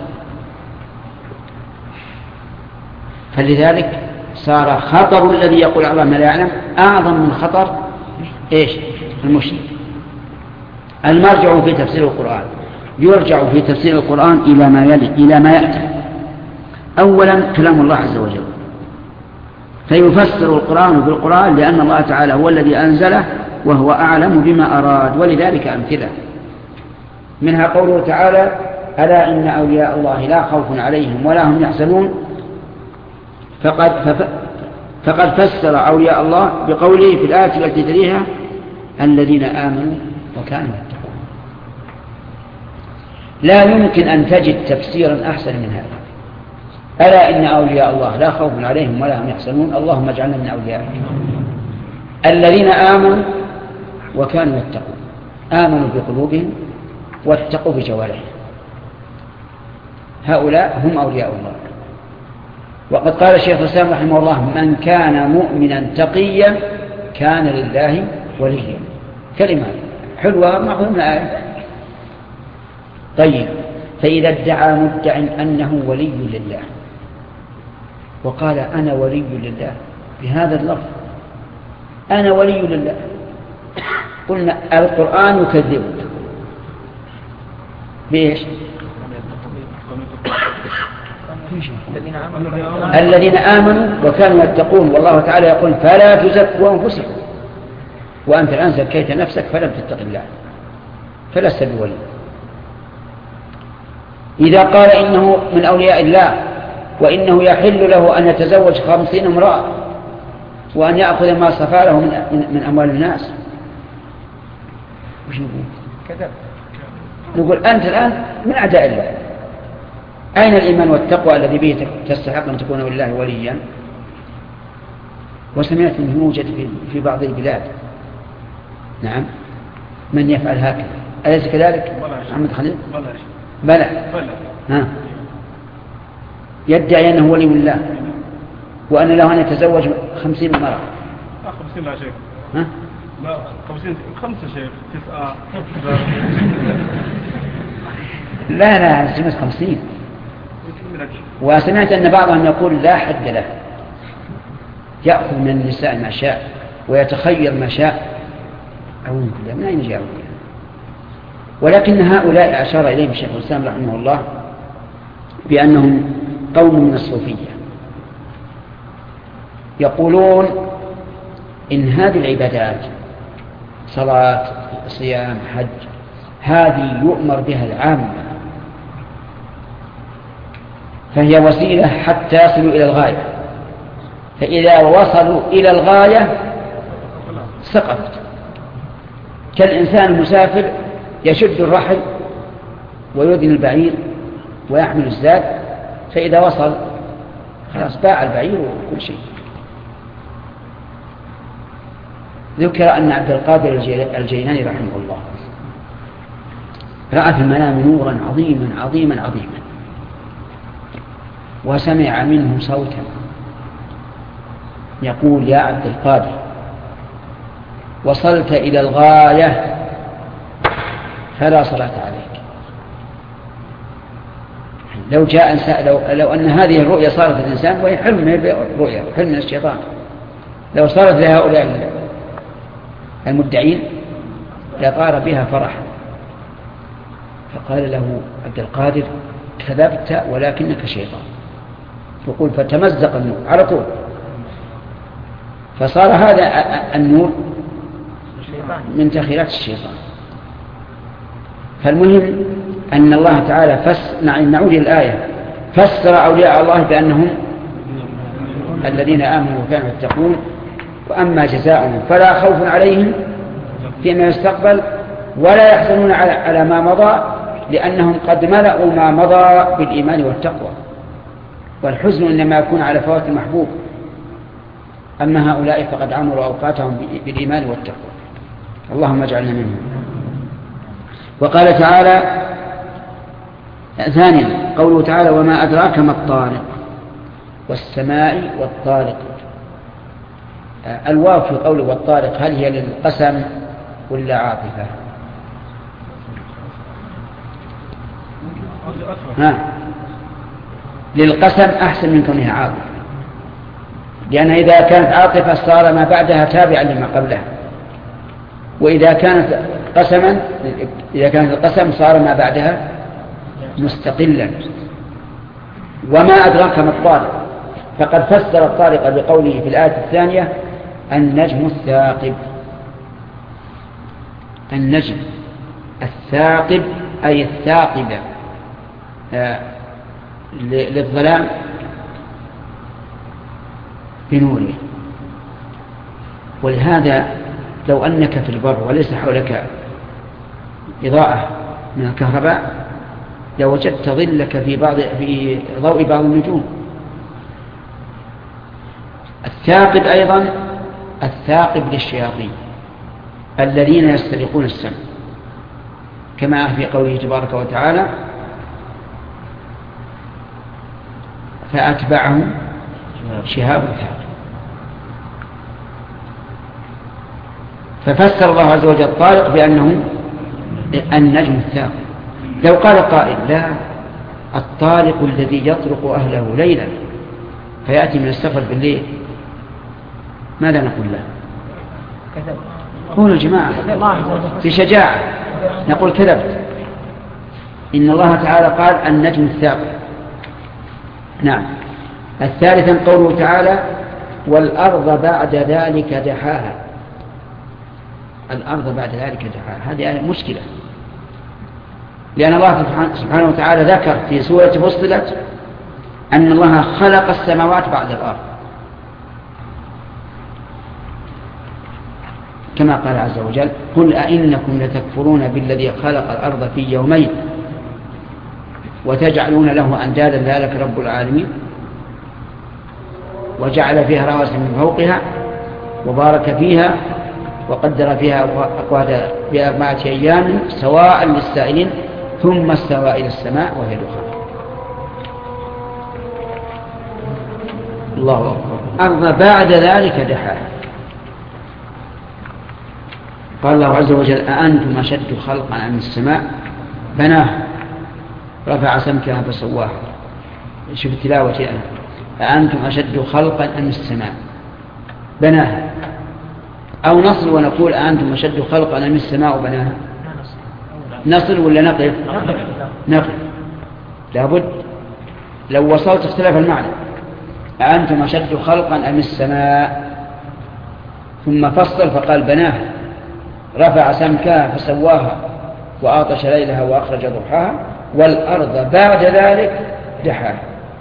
فلذلك صار خطر الذي يقول الله ما لا يعلم أعظم من خطر إيش المشرك. المرجع في تفسير القرآن يرجع في تفسير القرآن إلى ما يلي إلى ما يأتي. أولا كلام الله عز وجل، فيفسر القرآن بالقرآن لأن الله تعالى هو الذي أنزله وهو أعلم بما أراد، ولذلك أمثلة منها قوله تعالى ألا إن أولياء الله لا خوف عليهم ولا هم يحزنون. فقد, فف فقد فسر أولياء الله بقوله في الآية التي تليها الذين آمنوا وكانوا يتقون. لا يمكن أن تجد تفسيرا أحسن من هذا. ألا إن أولياء الله لا خوف عليهم ولا هم يحزنون. اللهم اجعلنا من أوليائك. الذين آمنوا وكانوا يتقون، آمنوا بقلوبهم واتقوا بجوارحهم، هؤلاء هم أولياء الله. وقد قال الشيخ الإسلام رحمه الله من كان مؤمنا تقيا كان لله وليا. كلمة حلوة مأخوذة من الآية. طيب، فإذا ادعى مدع أنه ولي لله وقال أنا ولي لله بهذا اللفظ أنا ولي لله، قلنا القرآن يكذبك بإيش؟ الذين آمنوا وكانوا يتقون، والله تعالى يقول فلا تزكوا أنفسكم وأنت الآن زكيت نفسك فلم تتق الله فلست بولي. إذا قال إنه من أولياء الله وإنه يحل له أن يتزوج خمسين امرأة وأن يأخذ ما صفى له من, من أموال الناس، وش نقول؟ كذب. نقول أنت الآن من أعداء الله. أين الإيمان والتقوى الذي به تستحق أن تكون لله وليا؟ وسمعت أنه يوجد في بعض البلاد نعم من يفعل هكذا، أليس كذلك محمد خليل؟ بلى ها يدعي أنه ولي الله وأن له أن يتزوج خمسين مرة. خمسين لا شيخ. ها؟ لا خمسين خمسة شيخ تسعة. لا لا سمعت خمسين، وسمعت أن بعضهم يقول لا حد له، يأخذ من النساء ما شاء ويتخير ما شاء. أعوذ بالله من أين جاءوا؟ ولكن هؤلاء أشار إليهم الشيخ الإسلام رحمه الله بأنهم قوم من الصوفية يقولون إن هذه العبادات صلاة صيام حج هذه يؤمر بها العامة فهي وسيلة حتى يصلوا إلى الغاية، فإذا وصلوا إلى الغاية سقطت كالإنسان المسافر يشد الرحل ويدن البعير ويحمل الزاد، فإذا وصل خلاص باع البعير وكل شيء. ذكر أن عبد القادر الجيلاني رحمه الله رأى في المنام نورا عظيما عظيما عظيما، وسمع منه صوتا يقول: يا عبد القادر، وصلت إلى الغاية فلا صلاة عليك. لو جاء إنسان، لو, لو أن هذه الرؤيا صارت للإنسان، وهي حلم من الرؤيا، حلم من الشيطان، لو صارت لهؤلاء المدعين لطار بها فرح. فقال له عبد القادر: كذبت ولكنك شيطان. يقول: فتمزق النور على طول، فصار هذا النور من تخيلات الشيطان. فالمهم أن الله تعالى فس... نعود الآية، فسر أولياء الله بأنهم الذين آمنوا وكانوا يتقون، وأما جزاؤهم فلا خوف عليهم فيما يستقبل ولا يحزنون على ما مضى، لأنهم قد ملأوا ما مضى بالإيمان والتقوى، والحزن إنما يكون على فوات المحبوب. أما هؤلاء فقد عمروا أوقاتهم بالإيمان والتقوى. اللهم اجعلنا منهم. وقال تعالى ثانيا قوله تعالى: وما أدراك ما الطارق، والسماء والطارق. الواو في قوله والطارق هل هي للقسم ولا عاطفة؟ ها، للقسم أحسن من كونها عاطفة، لأن إذا كانت عاطفة صار ما بعدها تابعا لما قبلها، وإذا كانت قسما إذا كانت القسم صار ما بعدها مستقلا. وما أدراك ما الطارق، فقد فسر الطارق بقوله في الآية الثانية: النجم الثاقب. النجم الثاقب أي الثاقبة للظلام بنوره. ولهذا لو أنك في البر وليس حولك إضاءة من الكهرباء لوجدت ظلك في بعض في ضوء بعض النجوم. الثاقب أيضا الثاقب للشياطين الذين يسترقون السمع، كما في قوله تبارك وتعالى: فأتبعهم شهاب ثاقب. ففسر الله عز وجل الطارق بأنه النجم الثاقب. لو قال قائل: لا، الطارق الذي يطرق أهله ليلا فيأتي من السفر بالليل، ماذا نقول له؟ قولوا جماعة في شجاعة، نقول كذبت. إن الله تعالى قال النجم الثاقب. نعم. الثالثا قوله تعالى: والأرض بعد ذلك دحاها. الأرض بعد ذلك دحاها، هذه مشكلة، لأن الله سبحانه وتعالى ذكر في سورة فصلت أن الله خلق السماوات بعد الأرض، كما قال عز وجل: قل أئنكم لتكفرون بالذي خلق الأرض في يومين وتجعلون له أندادا ذلك رب العالمين وجعل فيها رواسي من فوقها وبارك فيها وقدر فيها أقواتها بأربعة أيام سواء للسائلين ثم استوى إلى السماء وهي دخان. الله أكبر. أرض بعد ذلك دحاها. قال الله عز وجل: أأنتم أشد خلقا أم السماء بناها رفع سمكها فسواها. شوف التلاوة أنا: أأنتم أشد خلقا أم السماء بناها. أو نصل ونقول: أأنتم أشد خلقا أم السماء بناها. نصل ولا نقف؟ نقف لابد، لو وصلت اختلاف المعنى. أأنتم أشد خلقا أم السماء، ثم فصل فقال بناها رفع سمكها فسواها وأغطش ليلها وأخرج ضحاها والأرض بعد ذلك دحاها.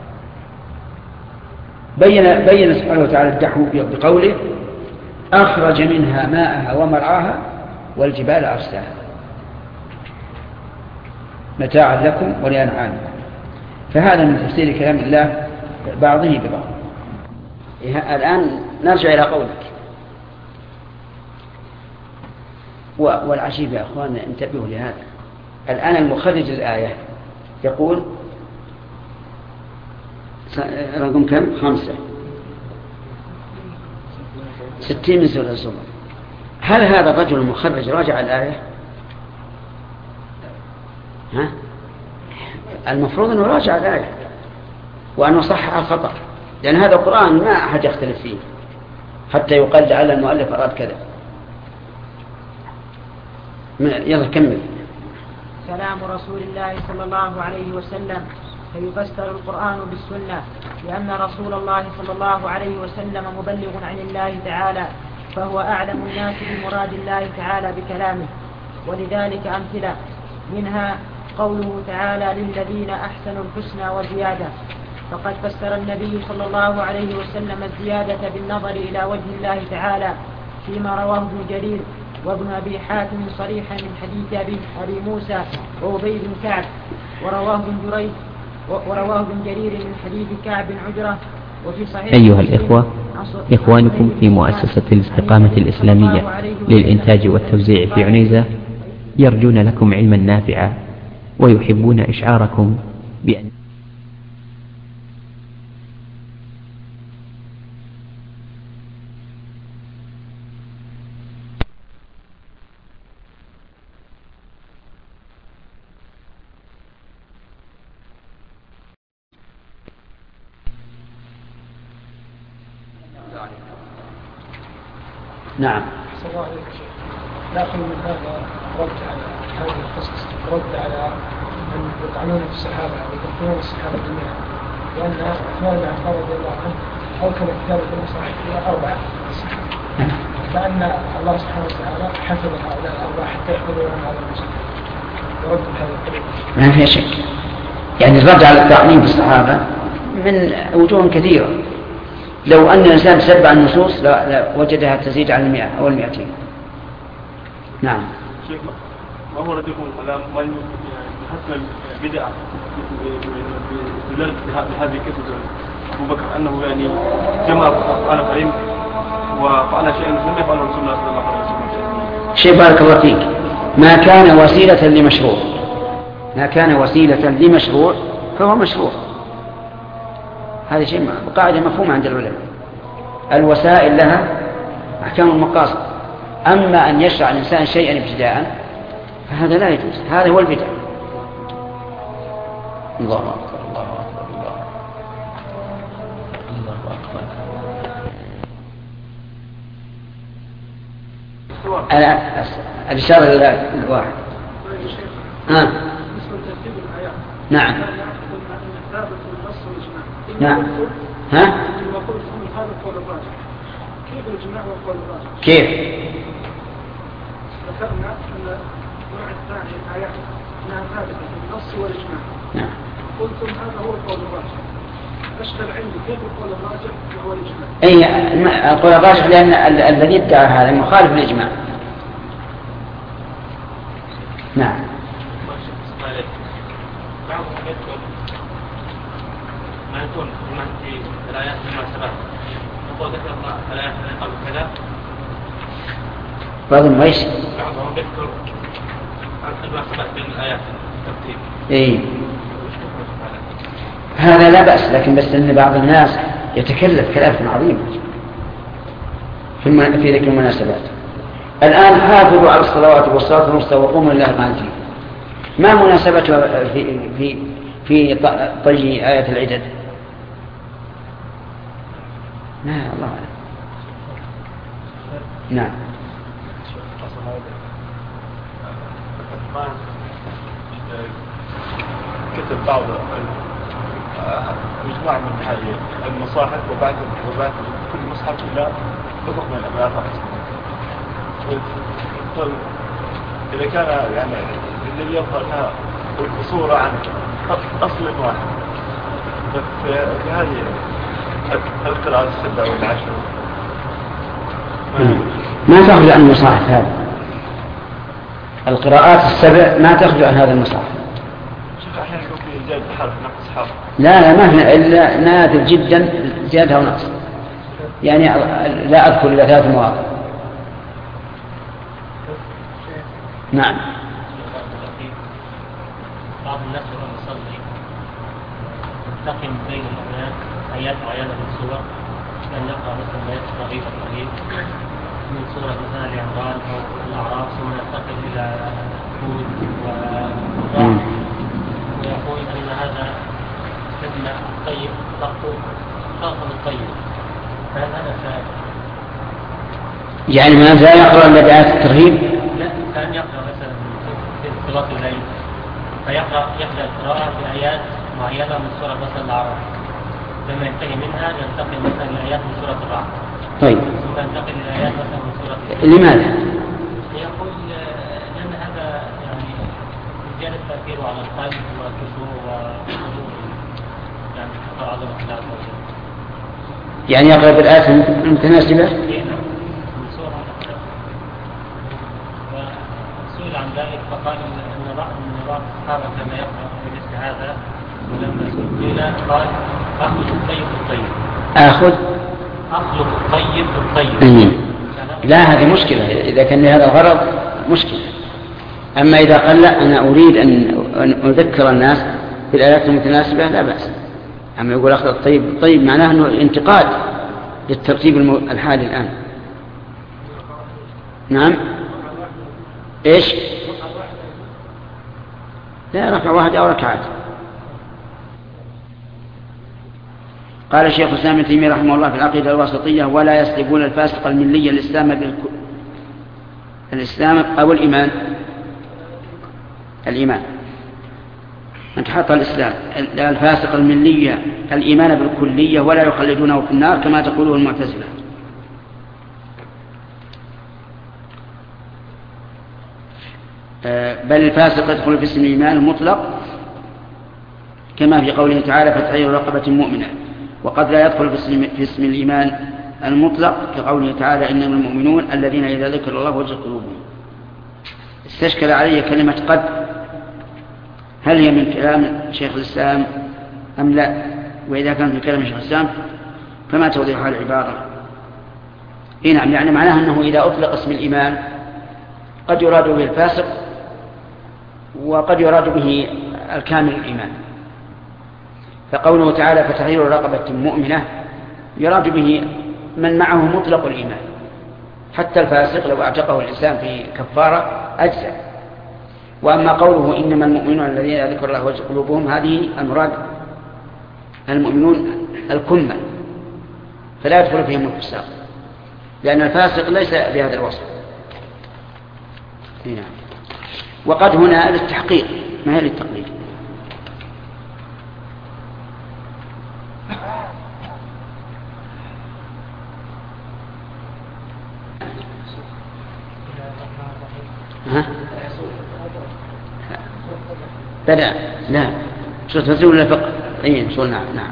بين, بين سبحانه وتعالى الدحو بقوله: أخرج منها ماءها ومرعاها والجبال أرساها متاعا لكم ولأنعامكم. فهذا من تفسير كلام الله بعضه ببعض. الآن نرجع إلى قولك. والعجيب يا أخوان انتبهوا لهذا. الآن المخرج للآية يقول رقم كم؟ خمسة ستين من سورة الزمر. هل هذا الرجل المخرج راجع الآية؟ ها؟ المفروض أنه راجع الآية وأنه صحح الخطأ، لأن هذا القرآن ما أحد يختلف فيه حتى يقال لعل المؤلف أراد كذا. يلا كمل. كلام رسول الله صلى الله عليه وسلم فيفسر القرآن بالسنة، لأن رسول الله صلى الله عليه وسلم مبلغ عن الله تعالى، فهو أعلم الناس بمراد الله تعالى بكلامه. ولذلك أمثلة منها قوله تعالى للذين أحسنوا الحسنى وزيادة، فقد فسر النبي صلى الله عليه وسلم الزيادة بالنظر إلى وجه الله تعالى فيما رواه ابن جرير وابن أبي حاتم صريحا من حديث أبي, أبي موسى وأبي بن كعب، ورواه ابن جرير ورواه ابن جرير من حديث كعب بن عجرة. وفي صحيح أيها الإخوة، إخوانكم في مؤسسة الاستقامة الإسلامية للإنتاج والتوزيع في عنيزة يرجون لكم علما نافعا ويحبون إشعاركم بأن نعم. صلى الله عليه وسلم. لكن من هذا رد على هذه القصص، رد على من يطعنون في الصحابة ويكفرون الصحابة جميعا، لأن عثمان بن عفان رضي الله عنه أوكل كتابة المصاحف إلى أربعة، فأن الله سبحانه وتعالى حفظ هؤلاء الأربعة حتى يحفظوا من هذا المصحف. ورد بهذا القول. ما في شك، يعني الرد على التعليم في الصحابة من وجوه كثيرة. لو أن الإنسان تتبع النصوص وجدها تزيد على المئة أو المئتين. نعم. شيخ، ما هو ردكم الكلام من يحسن البدعة بهذه القصة أبو بكر أنه يعني جمع القرآن الكريم وفعل شيئا لم يفعله رسول الله صلى الله عليه وسلم؟ شيء بارك الله فيك، ما كان وسيلة لمشروع، ما كان وسيلة لمشروع فهو مشروع. هذا شيء قاعدة مفهومة عند العلماء. الوسائل لها أحكام المقاصد، أما أن يشرع الإنسان شيئا ابتداء فهذا لا يجوز، هذا هو البدع. الله أكبر الله أكبر الله الله أكبر. أنا الإشارة للواحد. ها. نعم. نعم. ها؟ كيف الجماع والقول الراجح؟ كيف؟ ذكرنا أن النوع الثاني الآيات أنها ثابتة في النص والإجماع. نعم. قلتم هذا هو القول الراجح. أشكل عندي كيف القول الراجح وهو الإجماع؟ أي القول الراجح لأن الذي ادعى هذا مخالف للإجماع. نعم. ما يكون في الآيات المناسبات يقول ذكر الله الآيات قبل كذا بعضهم ايش؟ بعضهم يذكر المناسبات بين الآيات الترتيب. اي هذا لا بأس، لكن بس ان بعض الناس يتكلف كلافا عظيما في في ذكر المناسبات. الآن حافظوا على الصلوات والصلاة الوسطى وقوموا لله قانتين، ما مناسبتها في في في طي آية العدد؟ لا الله أعلم. نعم. كتب بعض مجموعة من هذه المصاحف وبعد وبعد كل مصحف إلى حقوق من الأملاك. إذا كان يعني الذي يظهر لها صورة عن أصل واحد في هذه القراءة السبع والعشر ما تأخذ عن المصاحف هذا، القراءات السبع ما تخرج عن هذا المصحف. شوف أحيانا يكون في زيادة حرف نقص حرف. لا لا ما هنا إلا نادر جدا زيادة أو نقص، يعني لا أذكر إلا ثلاث مواضع. نعم. بعض الناس وهو يصلي ينتقل بين الأبناء آيات معينة من سور، كان يقرأ مثلا آيات صغيرة قليل من سورة مثلا العمران أو الأعراف، ثم ينتقل إلى هود والراء، ويقول أن هذا سمع الطيب ضغطه خاصة بالطيب، فهل هذا سائل؟ يعني ما لا يقرأ إلا بآيات الترهيب؟ لا، كان يقرأ مثلا في صلاة الليل فيقرأ يبدأ القراءة بآيات معينة من سورة مثلا الأعراف، لما ينتهي منها ينتقل مثلا لآيات من سورة الرعد. طيب. ثم ينتقل لآيات مثلا من سورة لماذا؟ يقول لأن هذا يعني زيادة تأثيره على القلب والخشوع وحضور يعني تذكر عظمة الله عز وجل. يعني يقرأ بالآيات المتناسبة؟ من سورة الأحزاب. وسئل عن ذلك فقال أن بعض من بعض الصحابة كما يقرأ بمثل هذا، ولما سئل قال أخذ الطيب بالطيب. آخذ أخلق الطيب بالطيب. أيه. لا هذه مشكلة، إذا كان لهذا الغرض مشكلة. أما إذا قال لا أنا أريد أن أذكر الناس بالآيات المتناسبة لا بأس. أما يقول أخذ الطيب بالطيب معناه أنه انتقاد للترتيب الحالي الآن. نعم. إيش؟ لا ركعة واحدة أو ركعات. قال الشيخ الإسلام ابن تيمية رحمه الله في العقيدة الواسطية: ولا يسلبون الفاسق الملي الإسلام بالكل. الإسلام أو الإيمان؟ الإيمان. من حط الإسلام الفاسق الملي الإيمان بالكلية ولا يخلدونه في النار كما تقوله المعتزلة. بل الفاسق يدخل في اسم الإيمان المطلق كما في قوله تعالى: فتحرير رقبة مؤمنة، وقد لا يدخل في اسم الإيمان المطلق كقوله تعالى: إنما المؤمنون الذين إذا ذكر الله وجلت قلوبهم. استشكل علي كلمة قد، هل هي من كلام شيخ الإسلام أم لا؟ وإذا كانت من كلام شيخ الإسلام فما توضيحها العبارة؟ إيه نعم، يعني معناها أنه إذا أطلق اسم الإيمان قد يراد به الفاسق وقد يراد به الكامل الإيمان. فقوله تعالى: فتحرير رقبة مؤمنة يراد به من معه مطلق الإيمان، حتى الفاسق لو اعتقه الإسلام في كفارة أجزاء. وأما قوله إنما المؤمنون الذين ذكر الله وجل قلوبهم، هذه المراد المؤمنون الكمل، فلا يدخل فيهم الفساق، لأن الفاسق ليس بهذا الوصف. هنا. وقد هنا للتحقيق ما هي للتقليد. ها؟ بدأ لا شو تفسير ولا فقه؟ اي شو نعم نعم.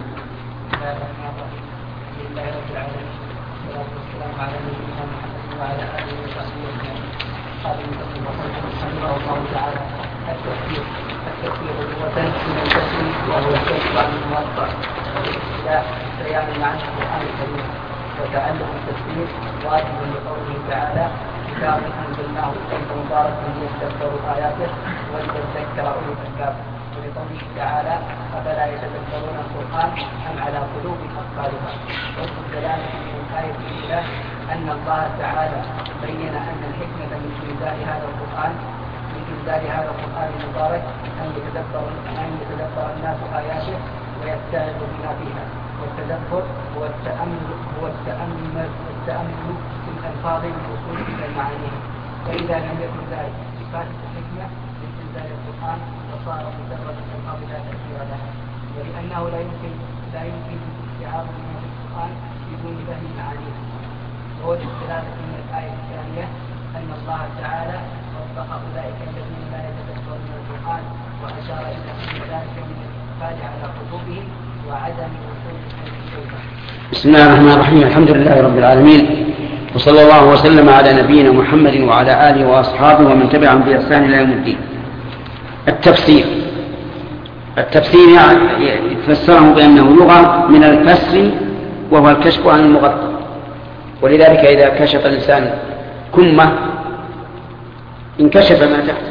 وهو الشيخ عن الموضع والاستلاح بيان معنى القرآن الكريم وتعلم التفسير واجب لقوله تعالى: كتاب أنزلناه إليك مبارك ليدبروا آياته وليذكر أولو الألباب، ولقوله تعالى: أفلا يتدبرون القرآن أم على قلوب أقفالها. وجه الدلالة من الآية الأولى أن الله تعالى بين أن الحكمة من إنزال هذا القرآن من إنزال هذا القرآن المبارك أن يتدبر أن يتدبر الناس آياته ويتعظوا بما فيها. والتدبر هو التأمل هو التأمل التأمل في الألفاظ والوصول إلى معانيها. فإذا لم يكن ذلك صفات الحكمة من إنزال القرآن وصار مجرد الألفاظ لا تأثير لها، ولأنه لا يمكن لا يمكن استيعاب من القرآن بدون فهم معانيها. ووجه الدلالة من الآية الثانية أن الله تعالى وفق أولئك الذين لا يتدبرون القرآن وأشار إلى أن ذلك من الإقبال على قلوبهم وعدم وصول إليه. بسم الله الرحمن الرحيم. الحمد لله رب العالمين، وصلى الله وسلم على نبينا محمد وعلى آله وأصحابه ومن تبعهم بإحسان إلى يوم الدين. التفسير التفسير يعني يفسره بأنه لغة من الفسر وهو الكشف عن المغطى، ولذلك إذا كشف الإنسان كمة انكشف ما تحته،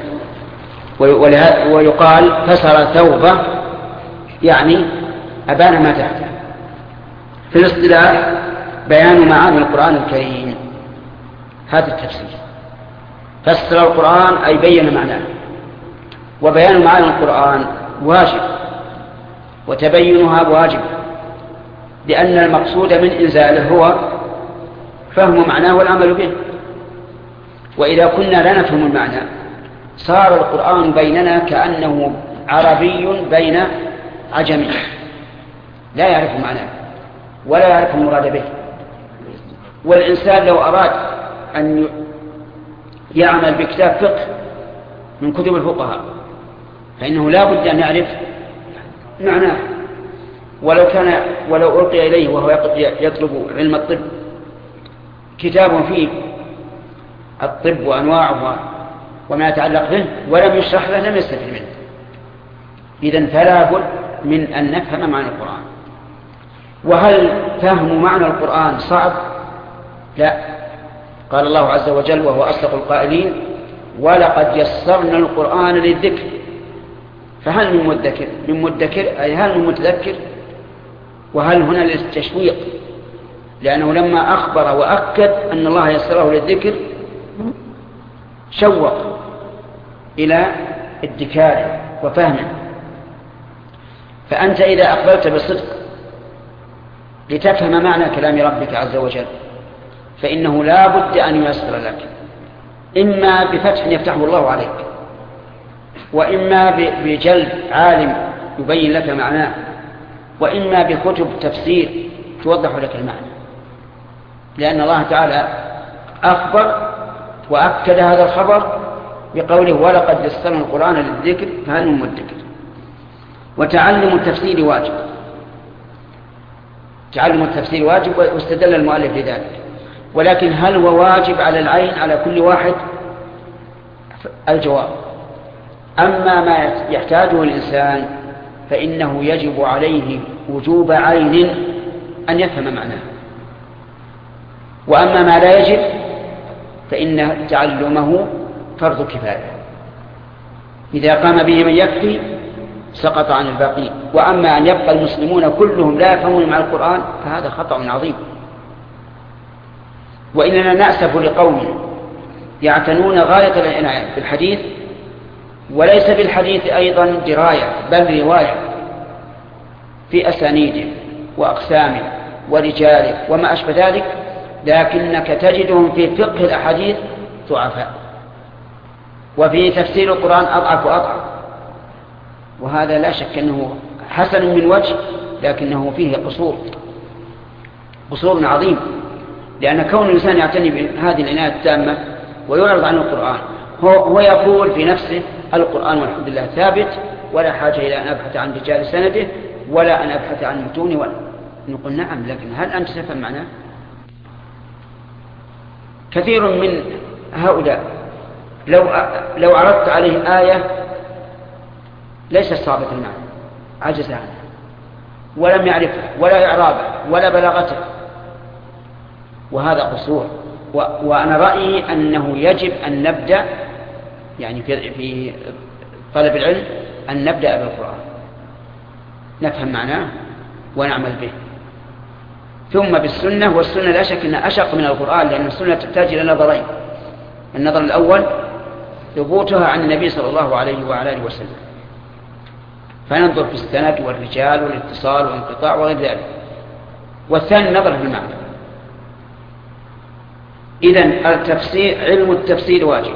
ويقال فسر ثوبه يعني أبان ما تحته. في الاصطلاح بيان معاني القرآن الكريم، هذا التفسير. فسر القرآن أي بين معناه، وبيان معاني القرآن واجب وتبينها واجب، لأن المقصود من إنزاله هو فهم معناه والعمل به. وإذا كنا لا نفهم المعنى صار القرآن بيننا كأنه عربي بين عجمي لا يعرف معناه ولا يعرف المراد به. والإنسان لو أراد أن يعمل بكتاب فقه من كتب الفقهاء فإنه لا بد أن يعرف معناه، ولو كان ولو ألقي إليه وهو يطلب علم الطب كتاب فيه الطب وأنواعه وما يتعلق به ولم يشرح له لم يستفد منه. إذن فلا بد من أن نفهم معنى القرآن. وهل فهم معنى القرآن صعب؟ لا. قال الله عز وجل وهو أصدق القائلين ولقد يسرنا القرآن للذكر فهل من مدكر من مدكر أي هل من متذكر؟ وهل هنا للتشويق، لأنه لما أخبر وأكد أن الله يسره للذكر شوق إلى ادكاره وفهمه. فأنت إذا أقبلت بالصدق لتفهم معنى كلام ربك عز وجل فإنه لا بد أن ييسر لك، إما بفتح يفتحه الله عليك، وإما بجلب عالم يبين لك معناه، وإما بكتب تفسير توضح لك المعنى، لأن الله تعالى أخبر وأكد هذا الخبر بقوله ولقد يسرنا القرآن للذكر فهل من مدكر. وتعلم التفسير واجب، تعلم التفسير واجب، واستدل المؤلف لذلك. ولكن هل هو واجب على العين على كل واحد؟ الجواب أما ما يحتاجه الإنسان فإنه يجب عليه وجوب عين أن يفهم معناه، وأما ما لا يجب فإن تعلمه فرض كفاية، إذا قام به من يكفي سقط عن الباقين. وأما أن يبقى المسلمون كلهم لا يفهمون مع القرآن فهذا خطأ عظيم. وإننا نأسف لقوم يعتنون غاية العناية بالحديث وليس بالحديث أيضا دراية بل رواية في أسانيده وأقسامه ورجاله وما أشبه ذلك، لكنك تجدهم في فقه الأحاديث ضعفاء، وفي تفسير القرآن أضعف وأضعف. وهذا لا شك أنه حسن من وجه، لكنه فيه قصور قصور عظيم، لأن كون الإنسان يعتني بهذه العناية التامة ويعرض عن القرآن هو, هو يقول في نفسه القرآن والحمد لله ثابت ولا حاجة إلى أن أبحث عن رجال سنده ولا أن أبحث عن متونه ولا. نقول نعم، لكن هل أنت تفهم معناه؟ كثير من هؤلاء لو لو عرضت عليه آية ليست صعبة المعنى عجز عنها ولم يعرفها ولا إعرابها ولا بلاغتها، وهذا قصور. وأنا رأيي أنه يجب أن نبدأ يعني في في طلب العلم أن نبدأ بالقرآن نفهم معناه ونعمل به، ثم بالسنة. والسنة لا شك أنها أشق من القرآن، لأن السنة تحتاج إلى نظرين: النظر الأول ثبوتها عن النبي صلى الله عليه وعلى آله وسلم، فننظر في السند والرجال والاتصال والانقطاع وغير ذلك، والثاني النظر في المعنى. إذن التفسير علم التفسير واجب،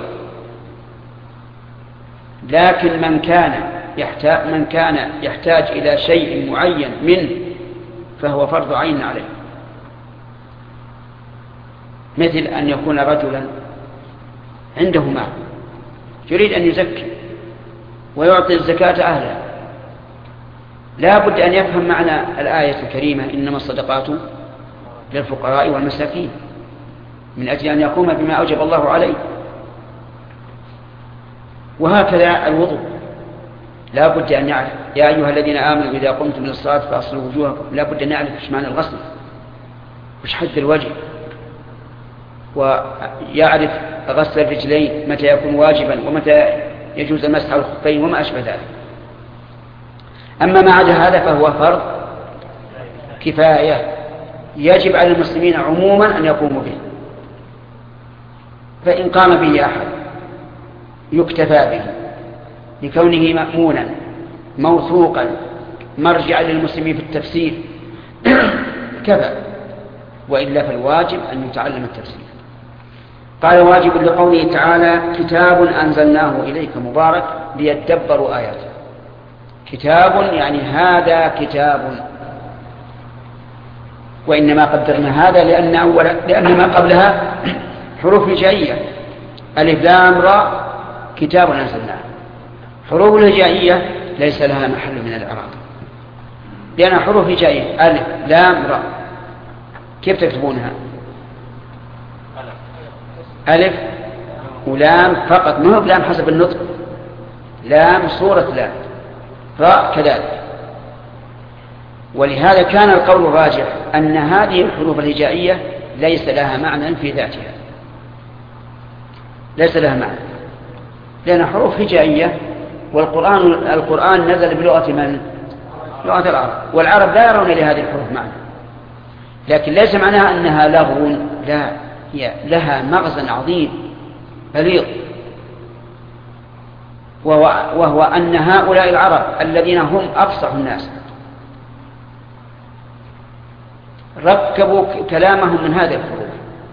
لكن من كان يحتاج من كان يحتاج إلى شيء معين منه فهو فرض عين عليه، مثل أن يكون رجلا عنده مال يريد أن يزكي ويعطي الزكاة أهلها، لا بد أن يفهم معنى الآية الكريمة إنما الصدقات للفقراء والمساكين، من أجل أن يقوم بما أوجب الله عليه. وهكذا الوضوء لا بد أن يعرف. يا أيها الذين آمنوا إذا قمتم للصلاة فأصلوا وجوهكم، لا بد أن يعرف إيش معنى الغسل، وش حد الوجه، ويعرف غسل الرجلين متى يكون واجبا ومتى يجوز المسح على الخفين وما أشبه ذلك. أما ما عدا هذا فهو فرض كفاية يجب على المسلمين عموما أن يقوموا به، فإن قام به أحد يكتفى به لكونه مأمونا موثوقا مرجعا للمسلمين في التفسير كفى، وإلا فالواجب أن يتعلم التفسير. قال واجب لقوله تعالى كتاب أنزلناه إليك مبارك ليدبروا آياته. كتاب يعني هذا كتاب، وإنما قدرنا هذا لأن, أول لأن ما قبلها حروف هجائية، ألف لام را كتاب أنزلناه. حروف الهجائية ليس لها محل من الإعراب لأنها حروف هجائية، ألف لام را. كيف تكتبونها؟ ألف ولام فقط، ما هو بلام حسب النطق، لام صورة لام، راء كذلك. ولهذا كان القول الراجح أن هذه الحروف الهجائية ليس لها معنى في ذاتها، ليس لها معنى، لأن حروف هجائية، والقرآن القرآن نزل بلغة من؟ لغة العرب، والعرب لا يرون لهذه الحروف معنى، لكن ليس معناها أنها لغو، لا، هي لها مغزى عظيم بليغ، وهو, وهو أن هؤلاء العرب الذين هم أفصح الناس ركبوا كلامهم من هذه الحروف،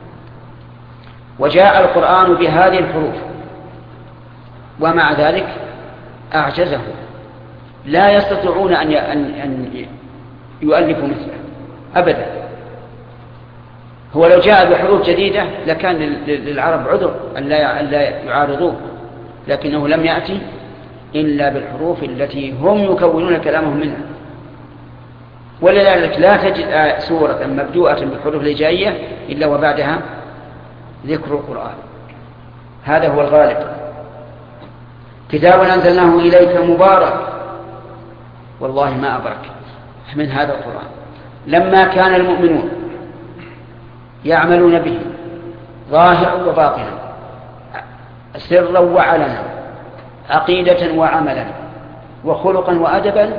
وجاء القرآن بهذه الحروف، ومع ذلك أعجزه، لا يستطيعون أن أن يؤلفوا مثله أبدا. هو لو جاء بحروف جديدة لكان للعرب عذر أن لا يعارضوه، لكنه لم يأتي إلا بالحروف التي هم يكونون كلامهم منها. ولذلك لا تجد سورة مبدوءة بالحروف الهجائية إلا وبعدها ذكر القرآن، هذا هو الغالب. كتاب أنزلناه إليك مبارك، والله ما أبرك من هذا القرآن لما كان المؤمنون يعملون به ظاهرا وباطنا، سرا وعلنا، عقيدة وعملا، وخلقا وأدبا،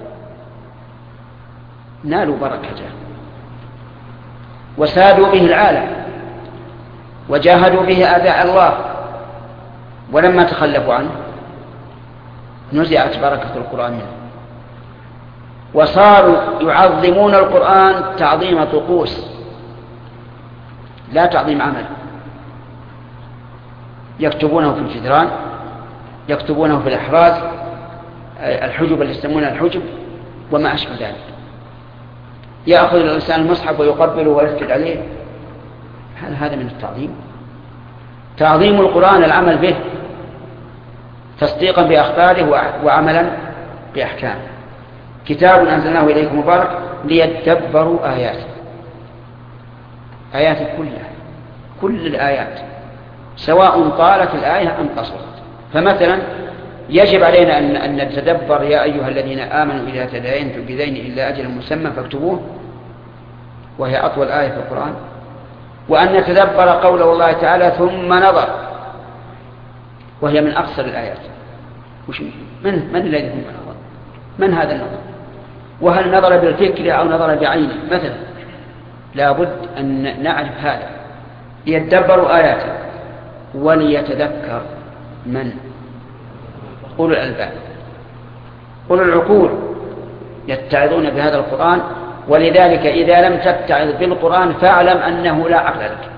نالوا بركته وسادوا به العالم وجاهدوا به أعداء الله، ولما تخلفوا عنه نزعت بركة القرآن منه، وصاروا يعظمون القرآن تعظيم طقوس لا تعظيم عمل. يكتبونه في الجدران، يكتبونه في الأحراز، الحجب اللي يسمونها الحجب وما أشبه ذلك. يأخذ الإنسان المصحف ويقبله ويسجد عليه، هل هذا من التعظيم؟ تعظيم القرآن العمل به تصديقا بأخباره وعملا بأحكامه. كتاب أنزلناه إليك مبارك ليدبروا آياته، آيات كلها، كل الآيات سواء طالت الآية أم قصرت. فمثلا يجب علينا أن نتدبر يا أيها الذين آمنوا إذا تداينتم بدين إلا أجل مسمى فاكتبوه، وهي أطول آية في القرآن. وأن نتدبر قول الله تعالى ثم نظر، وهي من أقصر الآيات. وش من من الذي ثم نظر؟ من هذا النظر؟ وهل نظر بالفكر أو نظر بعينه مثلا؟ لا بد أن نعرف هذا. يتدبروا آياته وليتذكر من؟ أولو الألباب، أولو العقول يتعظون بهذا القرآن. ولذلك إذا لم تتعظ بالقرآن فاعلم أنه لا عقل لك،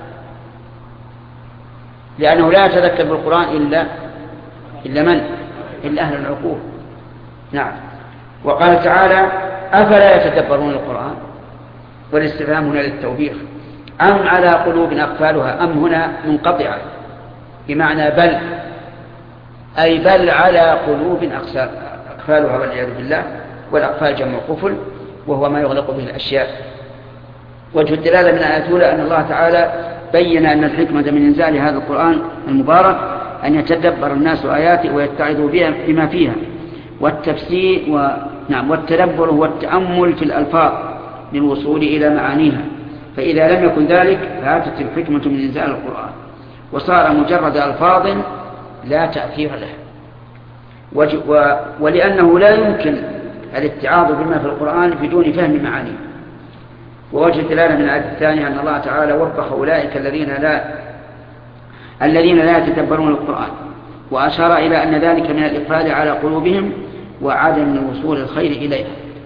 لأنه لا يتذكر بالقرآن إلا إلا من؟ إلا أهل العقول. نعم. وقال تعالى أفلا يتدبرون القرآن، والاستفهام هنا للتوبيخ. أم على قلوب أقفالها، أم هنا منقطعة بمعنى بل، أي بل على قلوب أقفالها والعياذ بالله. والأقفال جمع قفل وهو ما يغلق به الأشياء. وجه الدلالة من آيات الأولى أن الله تعالى بين أن الحكمة من إنزال هذا القرآن المبارك أن يتدبر الناس آياته ويتعظوا بها بما فيها، والتفسير و... نعم والتدبر والتأمل في الألفاظ للوصول إلى معانيها، فإذا لم يكن ذلك فاتت الحكمة من إنزال القرآن وصار مجرد ألفاظ لا تأثير له. وج... و... ولأنه لا يمكن الاتعاظ بما في القرآن بدون فهم معانيه. ووجه الدلالة من الآية الثانية أن الله تعالى وبخ أولئك الذين لا الذين لا يتدبرون القرآن، وأشار إلى أن ذلك من الإقبال على قلوبهم وعدم وصول الخير إليها.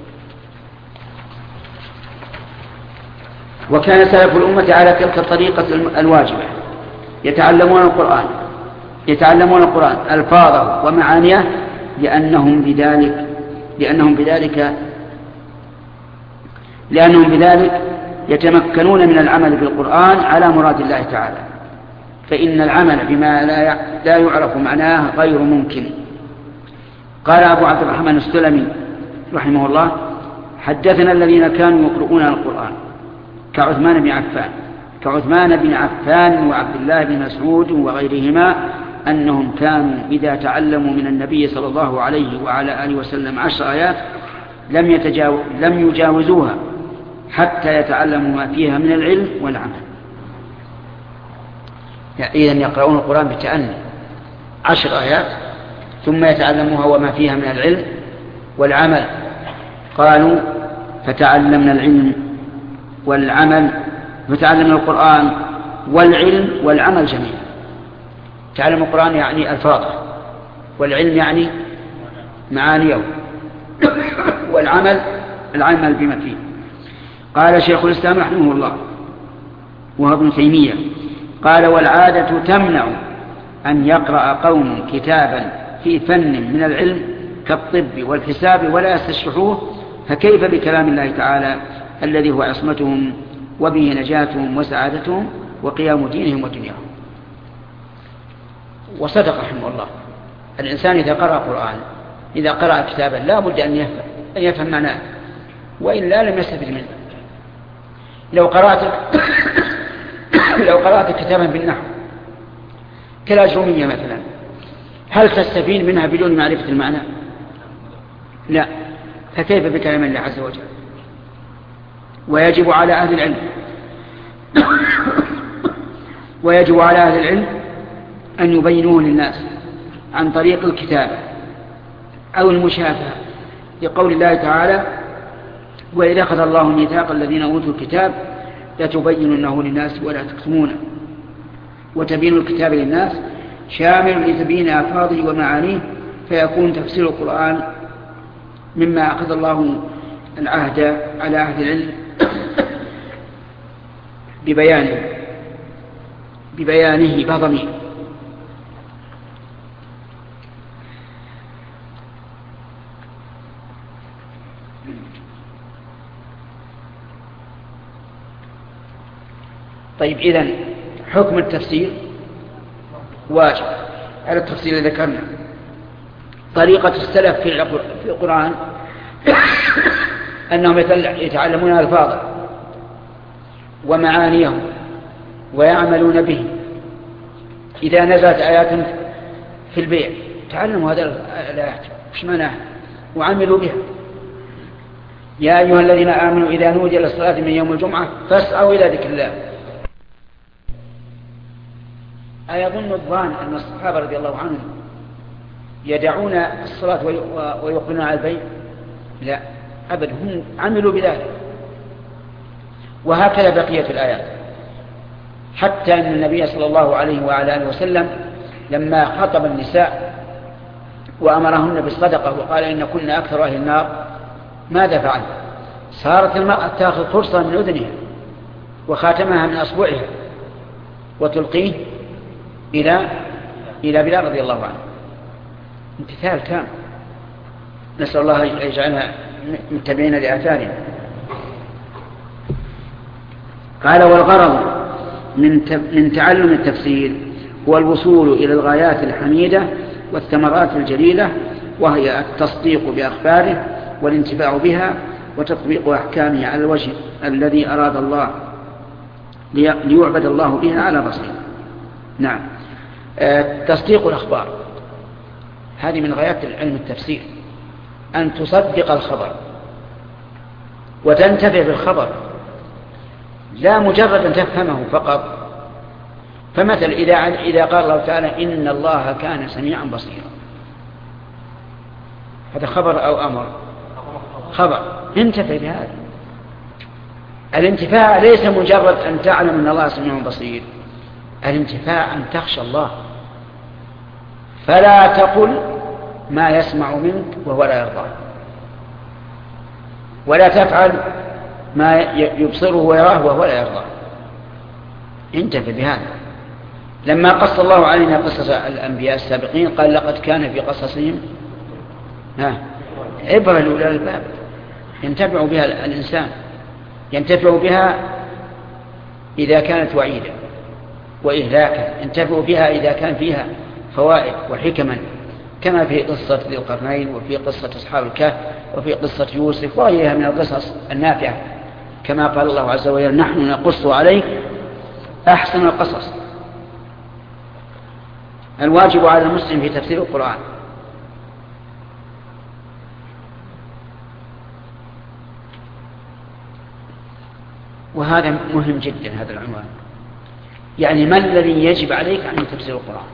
وكان سلف الأمة على تلك الطريقة الواجبة، يتعلمون القرآن يتعلمون القرآن ألفاظه ومعانيه لأنهم بذلك لأنهم بذلك لأنهم بذلك يتمكنون من العمل بالقرآن على مراد الله تعالى، فإن العمل بما لا يعرف معناه غير ممكن. قال أبو عبد الرحمن السلمي رحمه الله: حدثنا الذين كانوا يقرؤون القرآن كعثمان بن عفان كعثمان بن عفان وعبد الله بن مسعود وغيرهما أنهم كانوا إذا تعلموا من النبي صلى الله عليه وعلى آله وسلم عشر آيات لم, يتجاو... لم يجاوزوها حتى يتعلموا ما فيها من العلم والعمل. يعني إذن يقرؤون القرآن بتأني عشر آيات ثم يتعلموها وما فيها من العلم والعمل. قالوا: فتعلمنا العلم والعمل فتعلمنا القرآن والعلم والعمل جميعا. تعلم القرآن يعني ألفاظه، والعلم يعني معانيه، والعمل العمل بما فيه. قال شيخ الإسلام رحمه الله وهو ابن تيمية قال: والعادة تمنع أن يقرأ قوم كتابا في فن من العلم كالطب والحساب ولا يستشرحوه، فكيف بكلام الله تعالى الذي هو عصمتهم وبه نجاتهم وسعادتهم وقيام دينهم ودنياهم. وصدق رحمه الله، الإنسان إذا قرأ القرآن إذا قرأ كتابا لا بد أن يفهم, أن يفهم معناه، وإلا لم يستفد منه. لو قرأت لو قرأت كتابا بالنحو كالأجرومية مثلا، هل تستفيد منها بدون معرفة المعنى؟ لا. فكيف بكلام الله عز وجل؟ ويجب على أهل العلم ويجب على أهل العلم أن يبينوه للناس عن طريق الكتابة أو المشافهة، لقول الله تعالى: وإذا أخذ الله ميثاق الذين أوتوا الكتاب لتبيننه للناس ولا تكتمونه. وتبين الكتاب للناس شامل لتبيين ألفاظه ومعانيه، فيكون تفسير القرآن مما أخذ الله العهد على أهل العلم ببيانه ببيانه بضمير. طيب، إذن حكم التفسير واجب على التفسير الذي ذكرنا. طريقة السلف في القرآن أنهم يتعلمون ألفاظه ومعانيه ويعملون به. إذا نزلت آيات في البيع تعلموا هذه الآيات وش معناها وعملوا بها. يا أيها الذين آمنوا إذا نودي للصلاة من يوم الجمعة فاسعوا إلى ذكر الله. أيظن الظان أن الصحابة رضي الله عنهم يدعون الصلاة ويقبلون على البيع؟ لا أبدا، هم عملوا بذلك. وهكذا بقية الآيات، حتى أن النبي صلى الله عليه وعلى آله وسلم لما خطب النساء وأمرهن بالصدقة وقال إن كنا أكثر أهل النار، ماذا فعل؟ صارت المرأة تأخذ فرصة من أذنها وخاتمها من أصبعها وتلقيه إلى إلى بلال رضي الله عنه. امتثال تام، نسأل الله أن يجعلنا متبعين لآثارنا. قال: والغرض من من تعلم التفسير هو الوصول إلى الغايات الحميدة والثمرات الجليلة، وهي التصديق بأخباره والانتفاع بها وتطبيق أحكامه على الوجه الذي أراد الله ليعبد الله بها على بصيرة. نعم. تصديق الأخبار هذه من غايات علم التفسير، أن تصدق الخبر وتنتفع بالخبر، لا مجرد أن تفهمه فقط. فمثل إذا إذا قال الله تعالى إن الله كان سميعا بصيرا، هذا خبر أو أمر؟ خبر، انتفع بهذا. الانتفاع ليس مجرد أن تعلم أن الله سميع بصير، الانتفاع أن تخشى الله، فلا تقل ما يسمع منك وهو لا يرضى، ولا تفعل ما يبصره ويراه وهو لا يرضى. انتفع بهذا. لما قص الله علينا قصص الأنبياء السابقين قال لقد كان في قصصهم عبرة لأولي الألباب، ينتفع بها الإنسان، ينتفع بها إذا كانت وعيدا وإهلاكا، ينتفع بها إذا كان فيها فوائد وحكما، كما في قصة ذي القرنين وفي قصة أصحاب الكهف وفي قصة يوسف وغيرها من القصص النافعة، كما قال الله عز وجل نحن نقص عليك أحسن القصص. الواجب على المسلم في تفسير القرآن وهذا مهم جدا، هذا العنوان، يعني ما الذي يجب عليك عن تفسير القرآن؟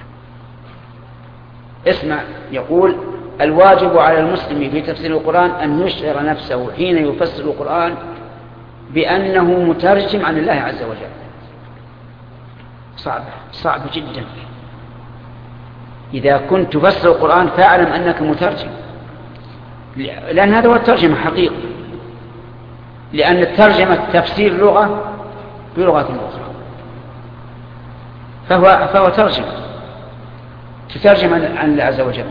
اسمع، يقول الواجب على المسلم في تفسير القرآن أن يشعر نفسه حين يفسر القرآن بأنه مترجم عن الله عز وجل. صعب صعب جدا. إذا كنت تفسر القرآن فاعلم أنك مترجم، لأن هذا هو الترجمة حقيقة، لأن الترجمة تفسير لغة بلغة أخرى، فهو, فهو ترجمة تترجم عن الله عز وجل.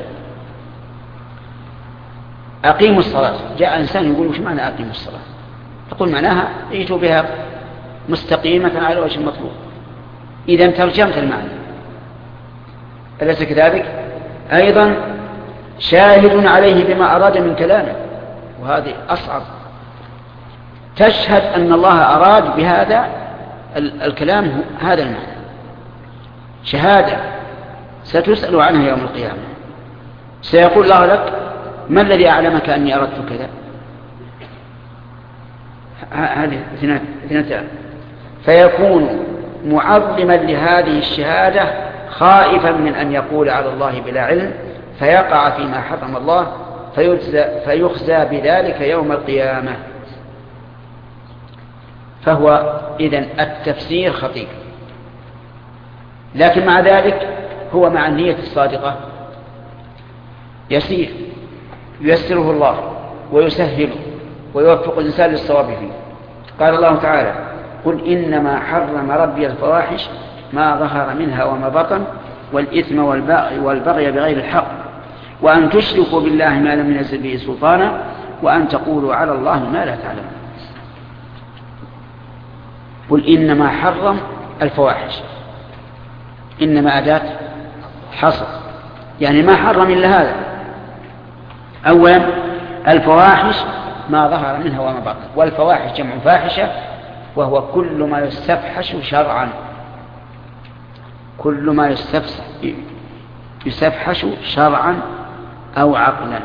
أقيموا الصلاة، جاء إنسان يقول وش معنى أقيموا الصلاة؟ تقول معناها ائتوا بها مستقيمة على وجه المطلوب. إذا ترجمت المعنى، أليس كذلك؟ أيضا شاهد عليه بما أراد من كلامه، وهذه أصعب. تشهد أن الله أراد بهذا الكلام هذا المعنى، شهادة ستسأل عنها يوم القيامة. سيقول الله لك ما الذي أعلمك أني أردت كذا؟ هذه اثنتان. فيكون معظما لهذه الشهادة خائفا من أن يقول على الله بلا علم فيقع فيما حرم الله فيخزى بذلك يوم القيامة. فهو إذن التفسير خطير، لكن مع ذلك هو مع النية الصادقة يسير، ييسره الله ويسهله ويوفق الإنسان للصواب فيه. قال الله تعالى قل إنما حرم ربي الفواحش ما ظهر منها وما بطن والإثم والبغي بغير الحق وأن تشركوا بالله ما لم ينزل به سلطانا وأن تقولوا على الله ما لا تعلمون. قل إنما حرم الفواحش، إنما أداة حصر، يعني ما حرم إلا هذا. أولا الفواحش ما ظهر منها وما بطن، والفواحش جمع فاحشة وهو كل ما يستفحش شرعا، كل ما يستفحش شرعا أو عقلا.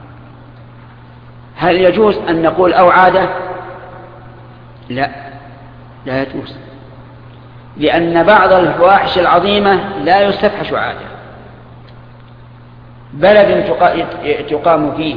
هل يجوز أن نقول أو عادة؟ لا، لا يجوز، لأن بعض الفواحش العظيمة لا يستفحش عادة. بلد تقام فيه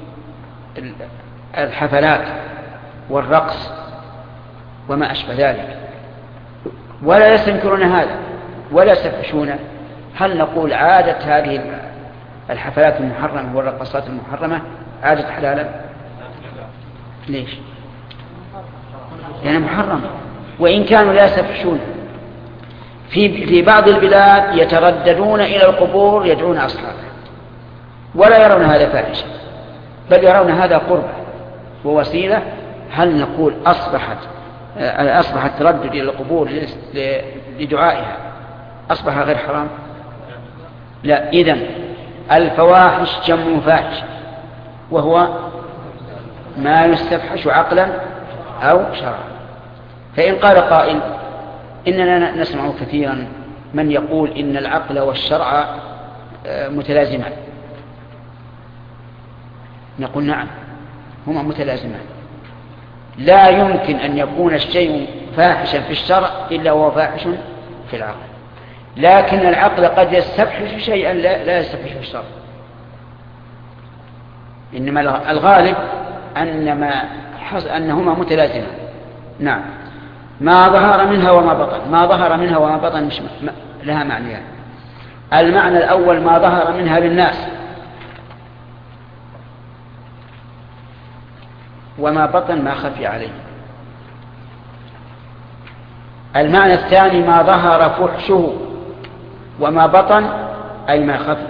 الحفلات والرقص وما أشبه ذلك ولا يستنكرون هذا ولا يستفحشونه، هل نقول عادة هذه الحفلات المحرمة والرقصات المحرمة عادة حلالا؟ ليش؟ لأنها محرمة، وإن كانوا لا يستفحشون. في في بعض البلاد يترددون إلى القبور يدعون أصحابها ولا يرون هذا فاحشة، بل يرون هذا قربة ووسيلة. هل نقول أصبحت أصبح التردد إلى القبور لدعائها أصبح غير حرام؟ لا. إذن الفواحش جمع فاحش وهو ما يستفحش عقلا أو شرعا. فإن قال قائل إننا نسمع كثيرا من يقول إن العقل والشرع متلازمان، نقول نعم هما متلازمان، لا يمكن أن يكون الشيء فاحشا في الشرع إلا وهو فاحش في العقل، لكن العقل قد يستفحش شيئا لا يستفحش في الشرع. إنما الغالب أن ما أنهما متلازمان. نعم. ما ظهر منها وما بطن، ما ظهر منها وما بطن مش لها معنيان. المعنى الأول ما ظهر منها للناس، وما بطن ما خفي عليه. المعنى الثاني ما ظهر فحشه، وما بطن أي ما خفي،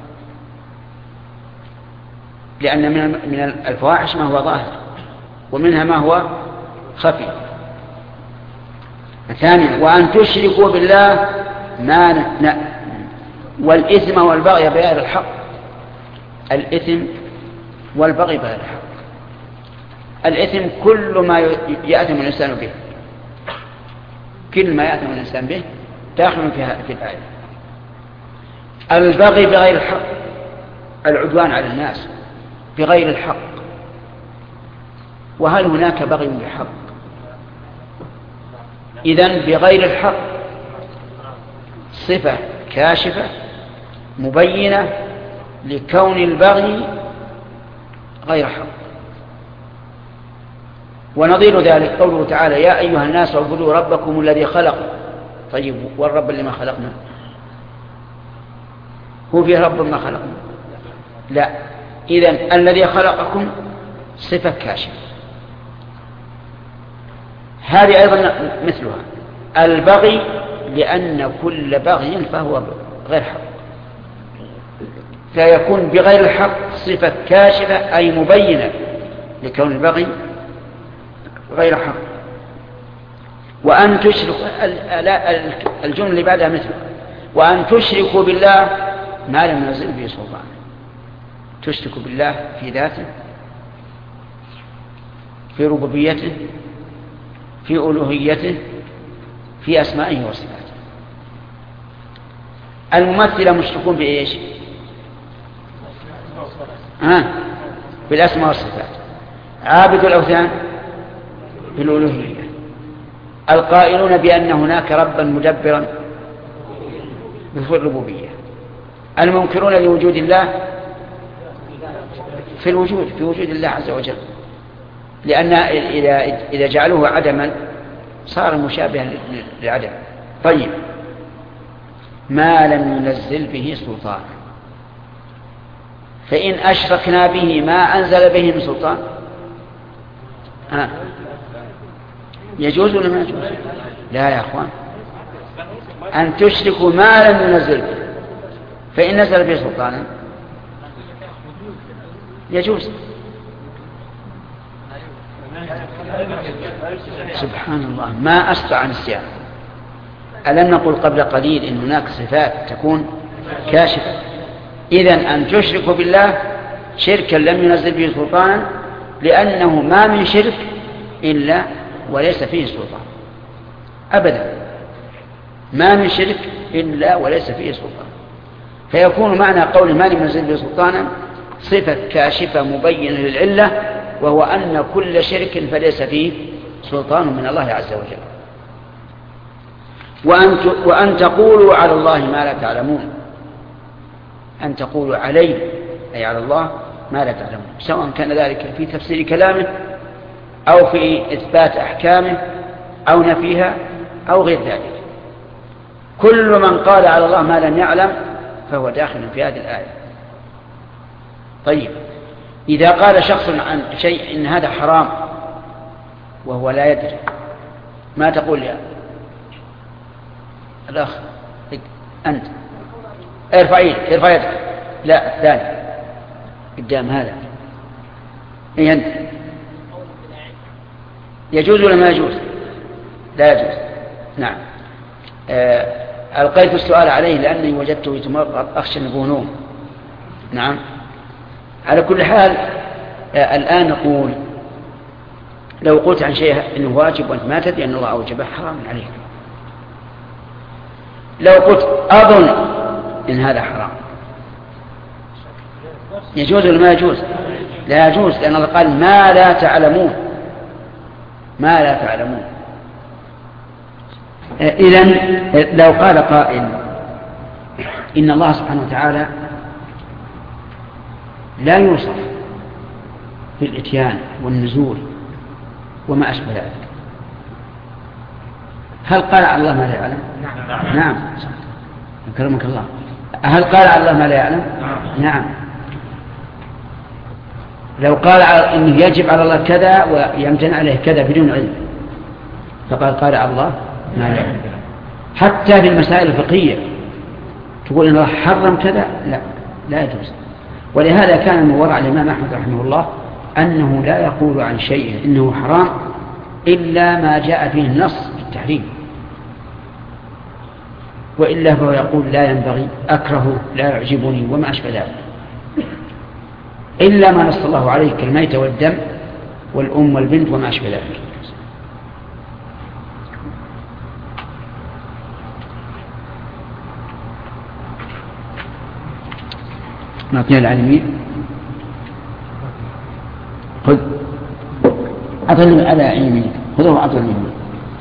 لأن من الفواحش ما هو ظاهر ومنها ما هو خفي. ثانيا وأن تشركوا بالله ما ن... والإثم والبغي بغير الحق، الإثم والبغي بغير الحق. الإثم كل ما يأثم الإنسان به، كل ما يأثم الإنسان به داخل في الآية. البغي بغير الحق العدوان على الناس بغير الحق. وهل هناك بغي بحق؟ إذن بغير الحق صفة كاشفة مبينة لكون البغي غير حق. ونظير ذلك قوله تعالى يا أيها الناس اعبدوا ربكم الذي خلق. طيب والرب اللي ما خلقنا هو فيه رب ما خلقنا؟ لا. إذن الذي خلقكم صفة كاشفة، هذه أيضا مثلها. البغي لأن كل بغي فهو غير حق، فيكون بغير الحق صفة كاشفة أي مبينة لكون البغي غير حق. وأن تشركوا، الجملة اللي بعدها مثله، وأن تشركوا بالله ما لم ينزل به سلطان. تشركوا بالله في ذاته، في ربوبيته، في ألوهيته، في أسمائه وصفاته. الممثلة مشركون بإيش؟ ها؟ بالأسماء والصفات. عابد الأوثان بالألوهية. القائلون بأن هناك ربا مدبرا في الربوبية. المنكرون لوجود الله في الوجود، في وجود الله عز وجل، لأن إذا إذا جعلوه عدما صار مشابها للعدم. طيب ما لم ينزل به سلطان، فإن أشركنا به ما أنزل به من سلطان ها يجوز ولا ما يجوز؟ لا يا أخوان، أن تشركوا ما لم ينزل به، فإن نزل به سلطانا يجوز. سبحان الله، ما أسرع نسيان. ألم نقل قبل قليل إن هناك صفات تكون كاشفة؟ إذن أن تشركوا بالله شركا لم ينزل به سلطانا، لأنه ما من شرك إلا وليس فيه سلطان أبدا، ما من شرك إلا وليس فيه سلطان. فيكون معنى قول ما لم ينزل به سلطانا صفة كاشفة مبينة للعلة، وهو أن كل شرك فليس فيه سلطان من الله عز وجل. وأن, وأن تقولوا على الله ما لا تعلمون، أن تقولوا عليه أي على الله ما لا تعلمون، سواء كان ذلك في تفسير كلامه أو في إثبات أحكامه أو نفيها أو غير ذلك. كل من قال على الله ما لم يعلم فهو داخل في هذه الآية. طيب إذا قال شخص عن شيء إن هذا حرام وهو لا يدري، ما تقول يا الأخ أنت ارفع يدك، ارفع يدك، لا الثاني قدام هذا، إيه أنت يجوز ولا ما يجوز؟ لا يجوز. نعم. آه ألقيت السؤال عليه لأني وجدته يتمرض أخشى أنه نوم. نعم. على كل حال آه الآن نقول لو قلت عن شيء إنه واجب وأنت ما تدري أن الله أوجبه حرام عليك. لو قلت أظن إن هذا حرام يجوز ولا ما يجوز؟ لا يجوز، لأن الله قال ما لا تعلمون، ما لا تعلمون. إذن لو قال قائل إن الله سبحانه وتعالى لا يوصف في الإتيان والنزول وما أشبه ذلك، هل قال على الله ما لا يعلم؟ نعم, نعم. أكرمك الله. هل قال على الله ما لا يعلم؟ نعم. لو قال إنه يجب على الله كذا ويمتنع عليه كذا بدون علم فقال قال على الله ما لا يعلم. حتى في المسائل الفقهية تقول إن الله حرم كذا، لا لا يجوز. ولهذا كان من ورع الإمام أحمد رحمه الله أنه لا يقول عن شيء إنه حرام إلا ما جاء فيه النص بالتحريم، وإلا فهو يقول لا ينبغي، أكره، لا يعجبني وما أشبه ذلك، إلا ما نص الله عليه كالميت والدم والأم والبنت وما أشبه ذلك. نعطيها العالمين. خذ أطلب على يمينك، خذوه أطلب يمينك.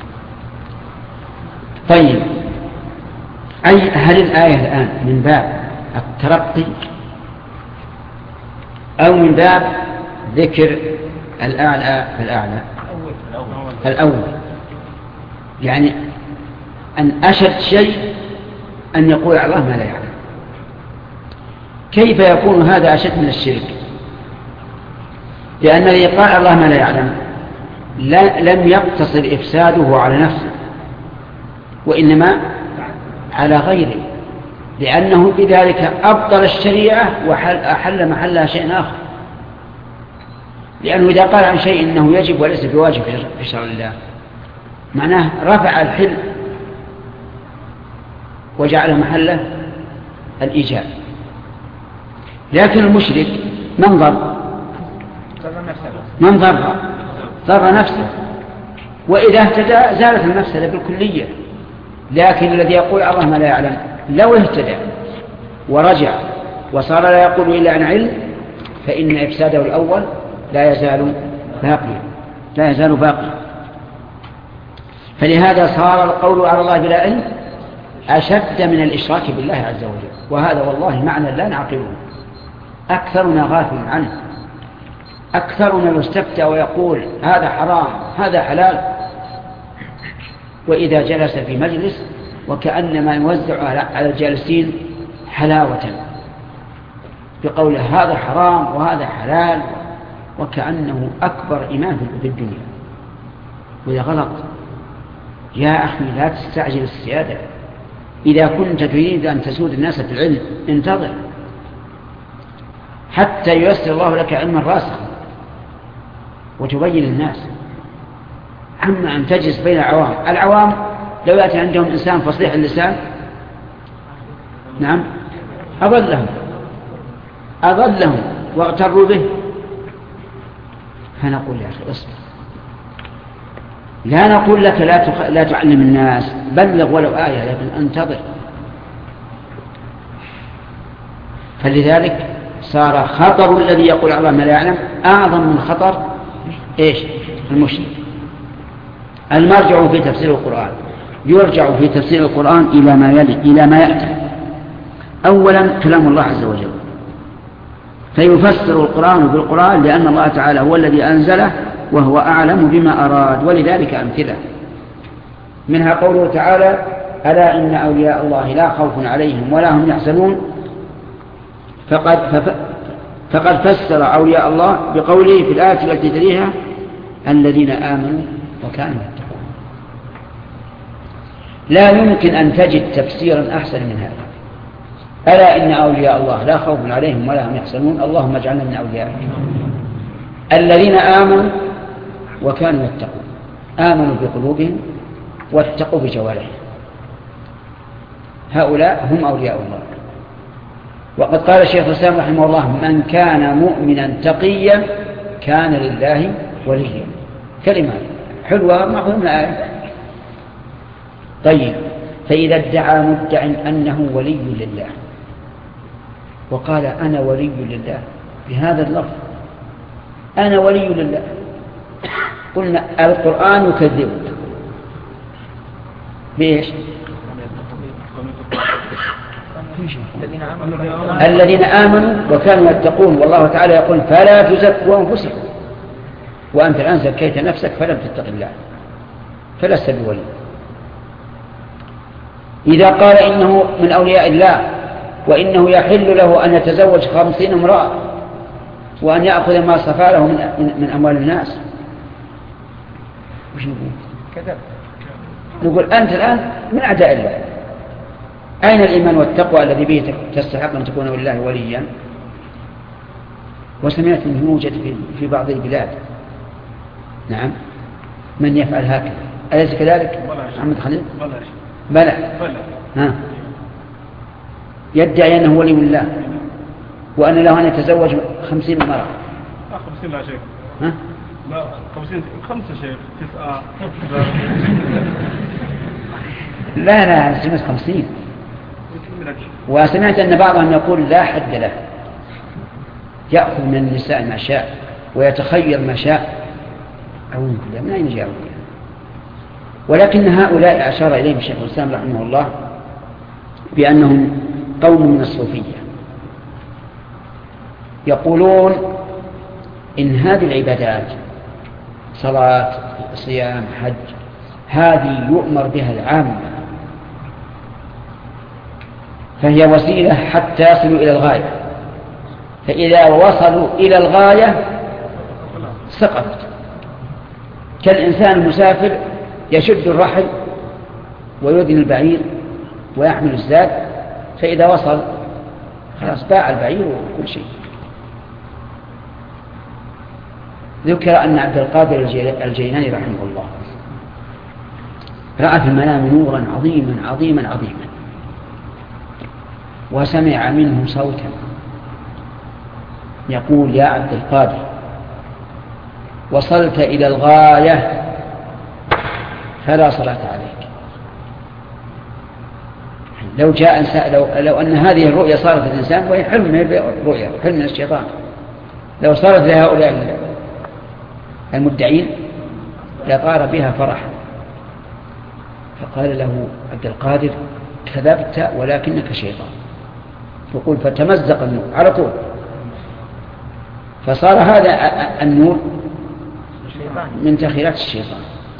طيب، أي هل الآية الآن من باب الترقي أو من باب ذكر الأعلى فالأعلى؟ الأول، يعني أن أشد شيء أن يقول على الله ما لا يعلم. كيف يكون هذا أشد من الشرك؟ لأن الذي قال الله ما لا يعلم لم يقتصر إفساده على نفسه وإنما على غيره، لأنه بذلك أبطل الشريعة وأحل محلها شيء آخر. لأنه إذا قال عن شيء إنه يجب وليس بواجب في شرع الله معناه رفع الحل وجعل محله الإيجاب. لكن المشرك من ضر؟ من ضر؟ ضر نفسه، وإذا اهتدى زالت المفسدة بالكلية. لكن الذي يقول الله ما لا يعلم لو اهتدى ورجع وصار لا يقول إلا عن علم فإن إفساده الأول لا يزال باقيا، لا يزال باقيا. فلهذا صار القول على الله بلا علم أشد من الإشراك بالله عز وجل، وهذا والله معنى لا نعقله. أكثرنا غافل عنه، أكثرنا يستفتى ويقول هذا حرام هذا حلال، وإذا جلس في مجلس وكأنما يوزع على الجالسين حلاوة بقوله هذا حرام وهذا حلال، وكأنه أكبر إمام في الدنيا. وإذا غلط يا أخي لا تستعجل السيادة. إذا كنت تريد أن تسود الناس في العلم انتظر حتى ييسر الله لك علما راسخا وتبين الناس، أما أن تجلس بين العوام. العوام لو يأتي عندهم إنسان فصيح اللسان نعم أضلهم أضلهم واغتروا به. فنقول يا أخي اصبر، لا نقول لك لا, تخ... لا تعلم الناس، بلغ ولو آية، لكن انتظر. فلذلك صار خطر الذي يقول الله ما لا يعلم أعظم من خطر إيش؟ المشرك. المرجع في تفسير القرآن يرجع في تفسير القرآن إلى ما يلي إلى ما يأتي. أولا كلام الله عز وجل، فيفسر القرآن بالقرآن لأن الله تعالى هو الذي أنزله وهو أعلم بما أراد. ولذلك أمثلة منها قوله تعالى ألا إن أولياء الله لا خوف عليهم ولا هم يحزنون، فقد, فقد فسر أولياء الله بقوله في الآية التي تليها الذين آمنوا وكانوا يتقون. لا يمكن أن تجد تفسيرا أحسن من هذا. ألا إن أولياء الله لا خوف عليهم ولا هم يحزنون، اللهم اجعلنا من أوليائك. الذين آمنوا وكانوا يتقون، آمنوا بقلوبهم واتقوا بجوارحهم، هؤلاء هم أولياء الله. وقد قال الشيخ الإسلام رحمه الله من كان مؤمنا تقيا كان لله وليا. كلمة حلوة مأخوذة من الآية. طيب، فإذا ادعى مدع أنه ولي لله وقال أنا ولي لله بهذا اللفظ، أنا ولي لله، قلنا القرآن يكذبك بإيش؟ الذين آمنوا وكانوا يتقون، والله تعالى يقول فلا تزكوا أنفسكم وأنت الآن زكيت نفسك فلم تتق الله فلست بولي. إذا قال إنه من أولياء الله وإنه يحل له أن يتزوج خمسين امرأة وأن يأخذ ما صفى له من, من أموال الناس، وش نقول؟ كذب. نقول أنت الآن من أعداء الله. أين الإيمان والتقوى الذي به تستحق أن تكون لله وليا؟ وسمعت أنه يوجد في بعض البلاد نعم من يفعل هكذا، أليس كذلك محمد خليل؟ بلى ها يدعي أنه ولي الله وأن له أن يتزوج خمسين مرة. خمسين لا شيء. ها؟ لا خمسين خمسة شيء تسعة. لا لا سمعت خمسين. وسمعت أن بعضهم يقول لا حد له، يأخذ من النساء ما شاء ويتخير ما شاء. أعوذ بالله، من أين جاءوا؟ ولكن هؤلاء أشار إليهم الشيخ الإسلام رحمه الله بأنهم قوم من الصوفية، يقولون إن هذه العبادات صلاة صيام حج هذه يؤمر بها العامة، فهي وسيلة حتى يصلوا إلى الغاية، فإذا وصلوا إلى الغاية سقطت. كالإنسان المسافر يشد الرحل ويذن البعير ويحمل الزاد، فإذا وصل خلاص باع البعير وكل شيء. ذكر أن عبد القادر الجيلاني رحمه الله رأى في المنام نورا عظيما عظيما عظيما وسمع منه صوتا يقول يا عبد القادر وصلت إلى الغاية فلا صلاة عليك. لو جاء إنسان لو, لو أن هذه الرؤيا صارت الإنسان وهي حلم من الرؤيا حلم من الشيطان، لو صارت لهؤلاء المدعين لطار بها فرحا. فقال له عبد القادر كذبت ولكنك شيطان. يقول فتمزق النور على طول، فصار هذا النور من تخيلات الشيطان.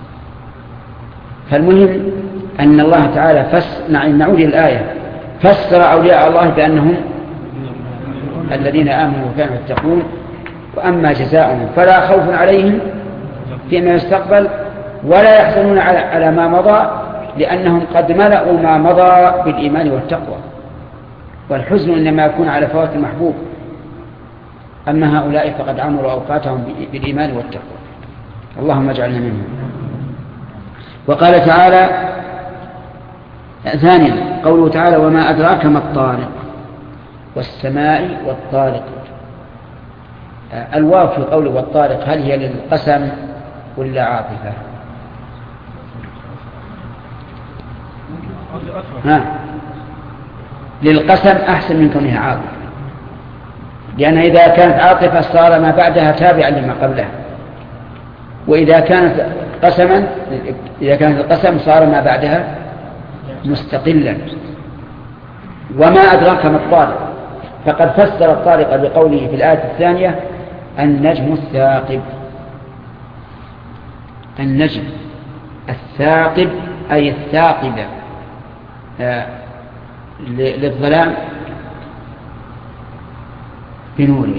فالمهم أن الله تعالى فس... نعود الآية فسر أولياء الله بأنهم الذين آمنوا وكانوا يتقون، وأما جزاؤهم فلا خوف عليهم فيما يستقبل ولا يحزنون على... على ما مضى لأنهم قد ملأوا ما مضى بالإيمان والتقوى، والحزن إنما يكون على فوات المحبوب. أما هؤلاء فقد عمروا أوقاتهم بالإيمان والتقوى، اللهم اجعلنا منهم. وقال تعالى ثانيا قوله تعالى وما أدراك ما الطارق والسماء والطارق. الواو في قوله والطارق هل هي للقسم ولا عاطفة؟ ها للقسم أحسن من كونها عاطفة، لأن إذا كانت عاطفة صار ما بعدها تابعا لما قبلها، وإذا كانت قسما إذا كانت القسم صار ما بعدها مستقلا. وما أدراك ما الطارق، فقد فسر الطارق بقوله في الآية الثانية النجم الثاقب. النجم الثاقب أي الثاقبة للظلام بنوره.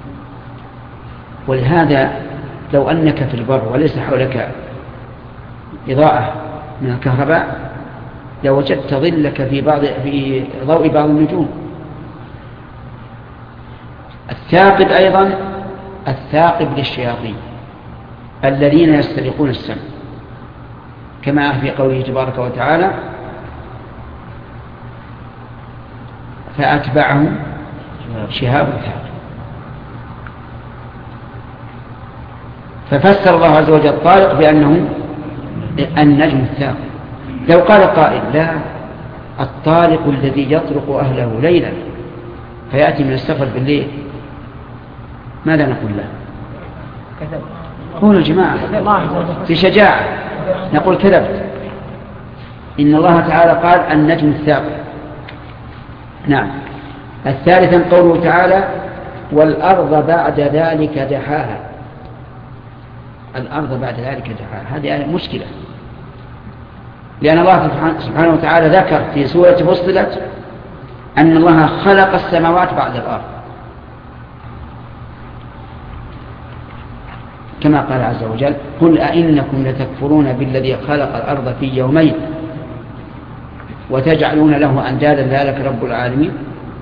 ولهذا لو أنك في البر وليس حولك إضاءة من الكهرباء لوجدت ظلك في بعض في ضوء بعض النجوم. الثاقب أيضا الثاقب للشياطين الذين يسترقون السمع، كما في قوله تبارك وتعالى فأتبعهم شهاب ثاقب. ففسر الله عز وجل الطارق بأنه النجم الثاقب. لو قال قائل لا، الطارق الذي يطرق أهله ليلا فيأتي من السفر بالليل، ماذا نقول له؟ قولوا جماعة في شجاعة نقول كذبت. إن الله تعالى قال النجم الثاقب. نعم. الثالثا قوله تعالى والأرض بعد ذلك دحاها. الأرض بعد ذلك دحاها، هذه مشكلة، لأن الله سبحانه وتعالى ذكر في سورة فصلت أن الله خلق السماوات بعد الأرض، كما قال عز وجل قل أئنكم لتكفرون بالذي خلق الأرض في يومين وتجعلون له أندادا ذلك رب العالمين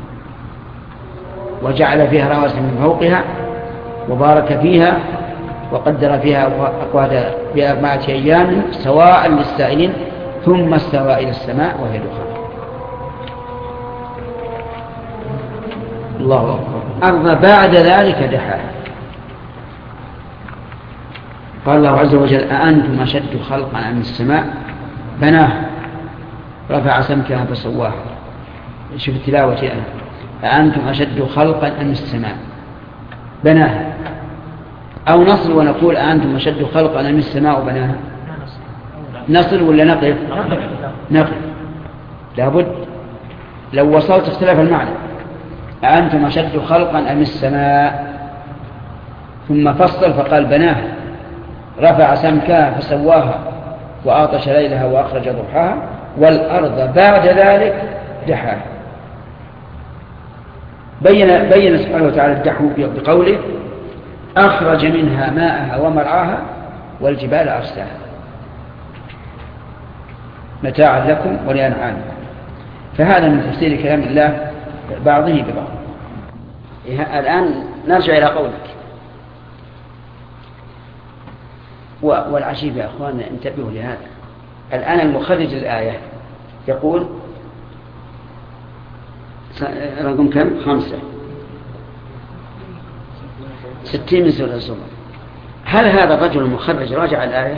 وجعل فيها رواسي من فوقها وبارك فيها وقدر فيها أقواتها بأربعة أيام سواء للسائلين ثم استوى إلى السماء وهي دخان. الله أكبر. أرض بعد ذلك دحاها. قال الله عز وجل أأنتم أشد خلقا أم السماء بناها رفع سمكها فسواها. شوف تلاوتي أنا، أأنتم أشد خلقا أم السماء بناها. أو نصل ونقول أأنتم أشد خلقا أم السماء بناها. نصل ولا نقف؟ نقف لابد، لو وصلت اختلاف المعنى. أأنتم أشد خلقا أم السماء، ثم فصل فقال بناها رفع سمكها فسواها وأعطش ليلها وأخرج ضحاها والأرض بعد ذلك دحاها. بين, بين سبحانه وتعالى الدحو بقوله أخرج منها ماءها ومرعاها والجبال أرساها متاعا لكم ولأنعامكم. فهذا من تفسير كلام الله بعضه ببعض. الآن نرجع إلى قولك. والعجيب يا أخوان انتبهوا لهذا. الآن المخرج الآية يقول رقم كم؟ خمسة ستين من سورة الزمر. هل هذا الرجل المخرج راجع الآية؟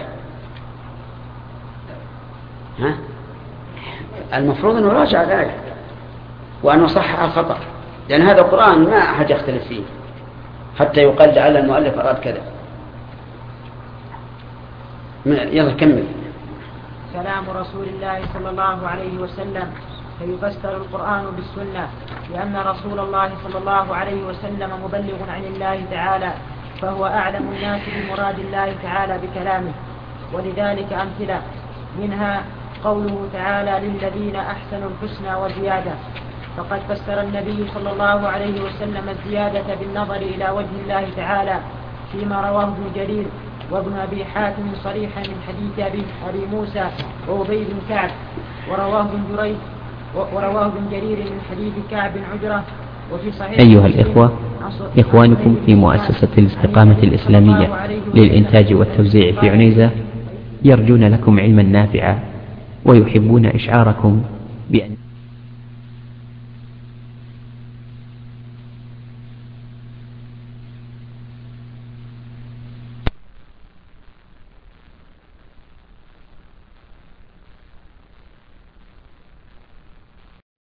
ها؟ المفروض أنه راجع الآية وأنه صحح الخطأ، لأن هذا القرآن ما أحد يختلف فيه حتى يقال لعل المؤلف أراد كذا. يلا كمل. كلام رسول الله صلى الله عليه وسلم فيفسر القرآن بالسنة، لأن رسول الله صلى الله عليه وسلم مبلغ عن الله تعالى، فهو أعلم الناس بمراد الله تعالى بكلامه. ولذلك أمثلة منها قوله تعالى للذين أحسنوا الحسنى وزيادة، فقد فسر النبي صلى الله عليه وسلم الزيادة بالنظر إلى وجه الله تعالى فيما رواه ابن جرير وابن أبي حاتم صريحا من حديث أبي, أبي موسى وأبي بن كعب، ورواه ابن جرير ورواه ابن جرير من حديث كعب بن عجرة. وفي صحيح أيها الإخوة، إخوانكم في مؤسسة الاستقامة الإسلامية للإنتاج والتوزيع في عنيزة يرجون لكم علما نافعا ويحبون إشعاركم بأن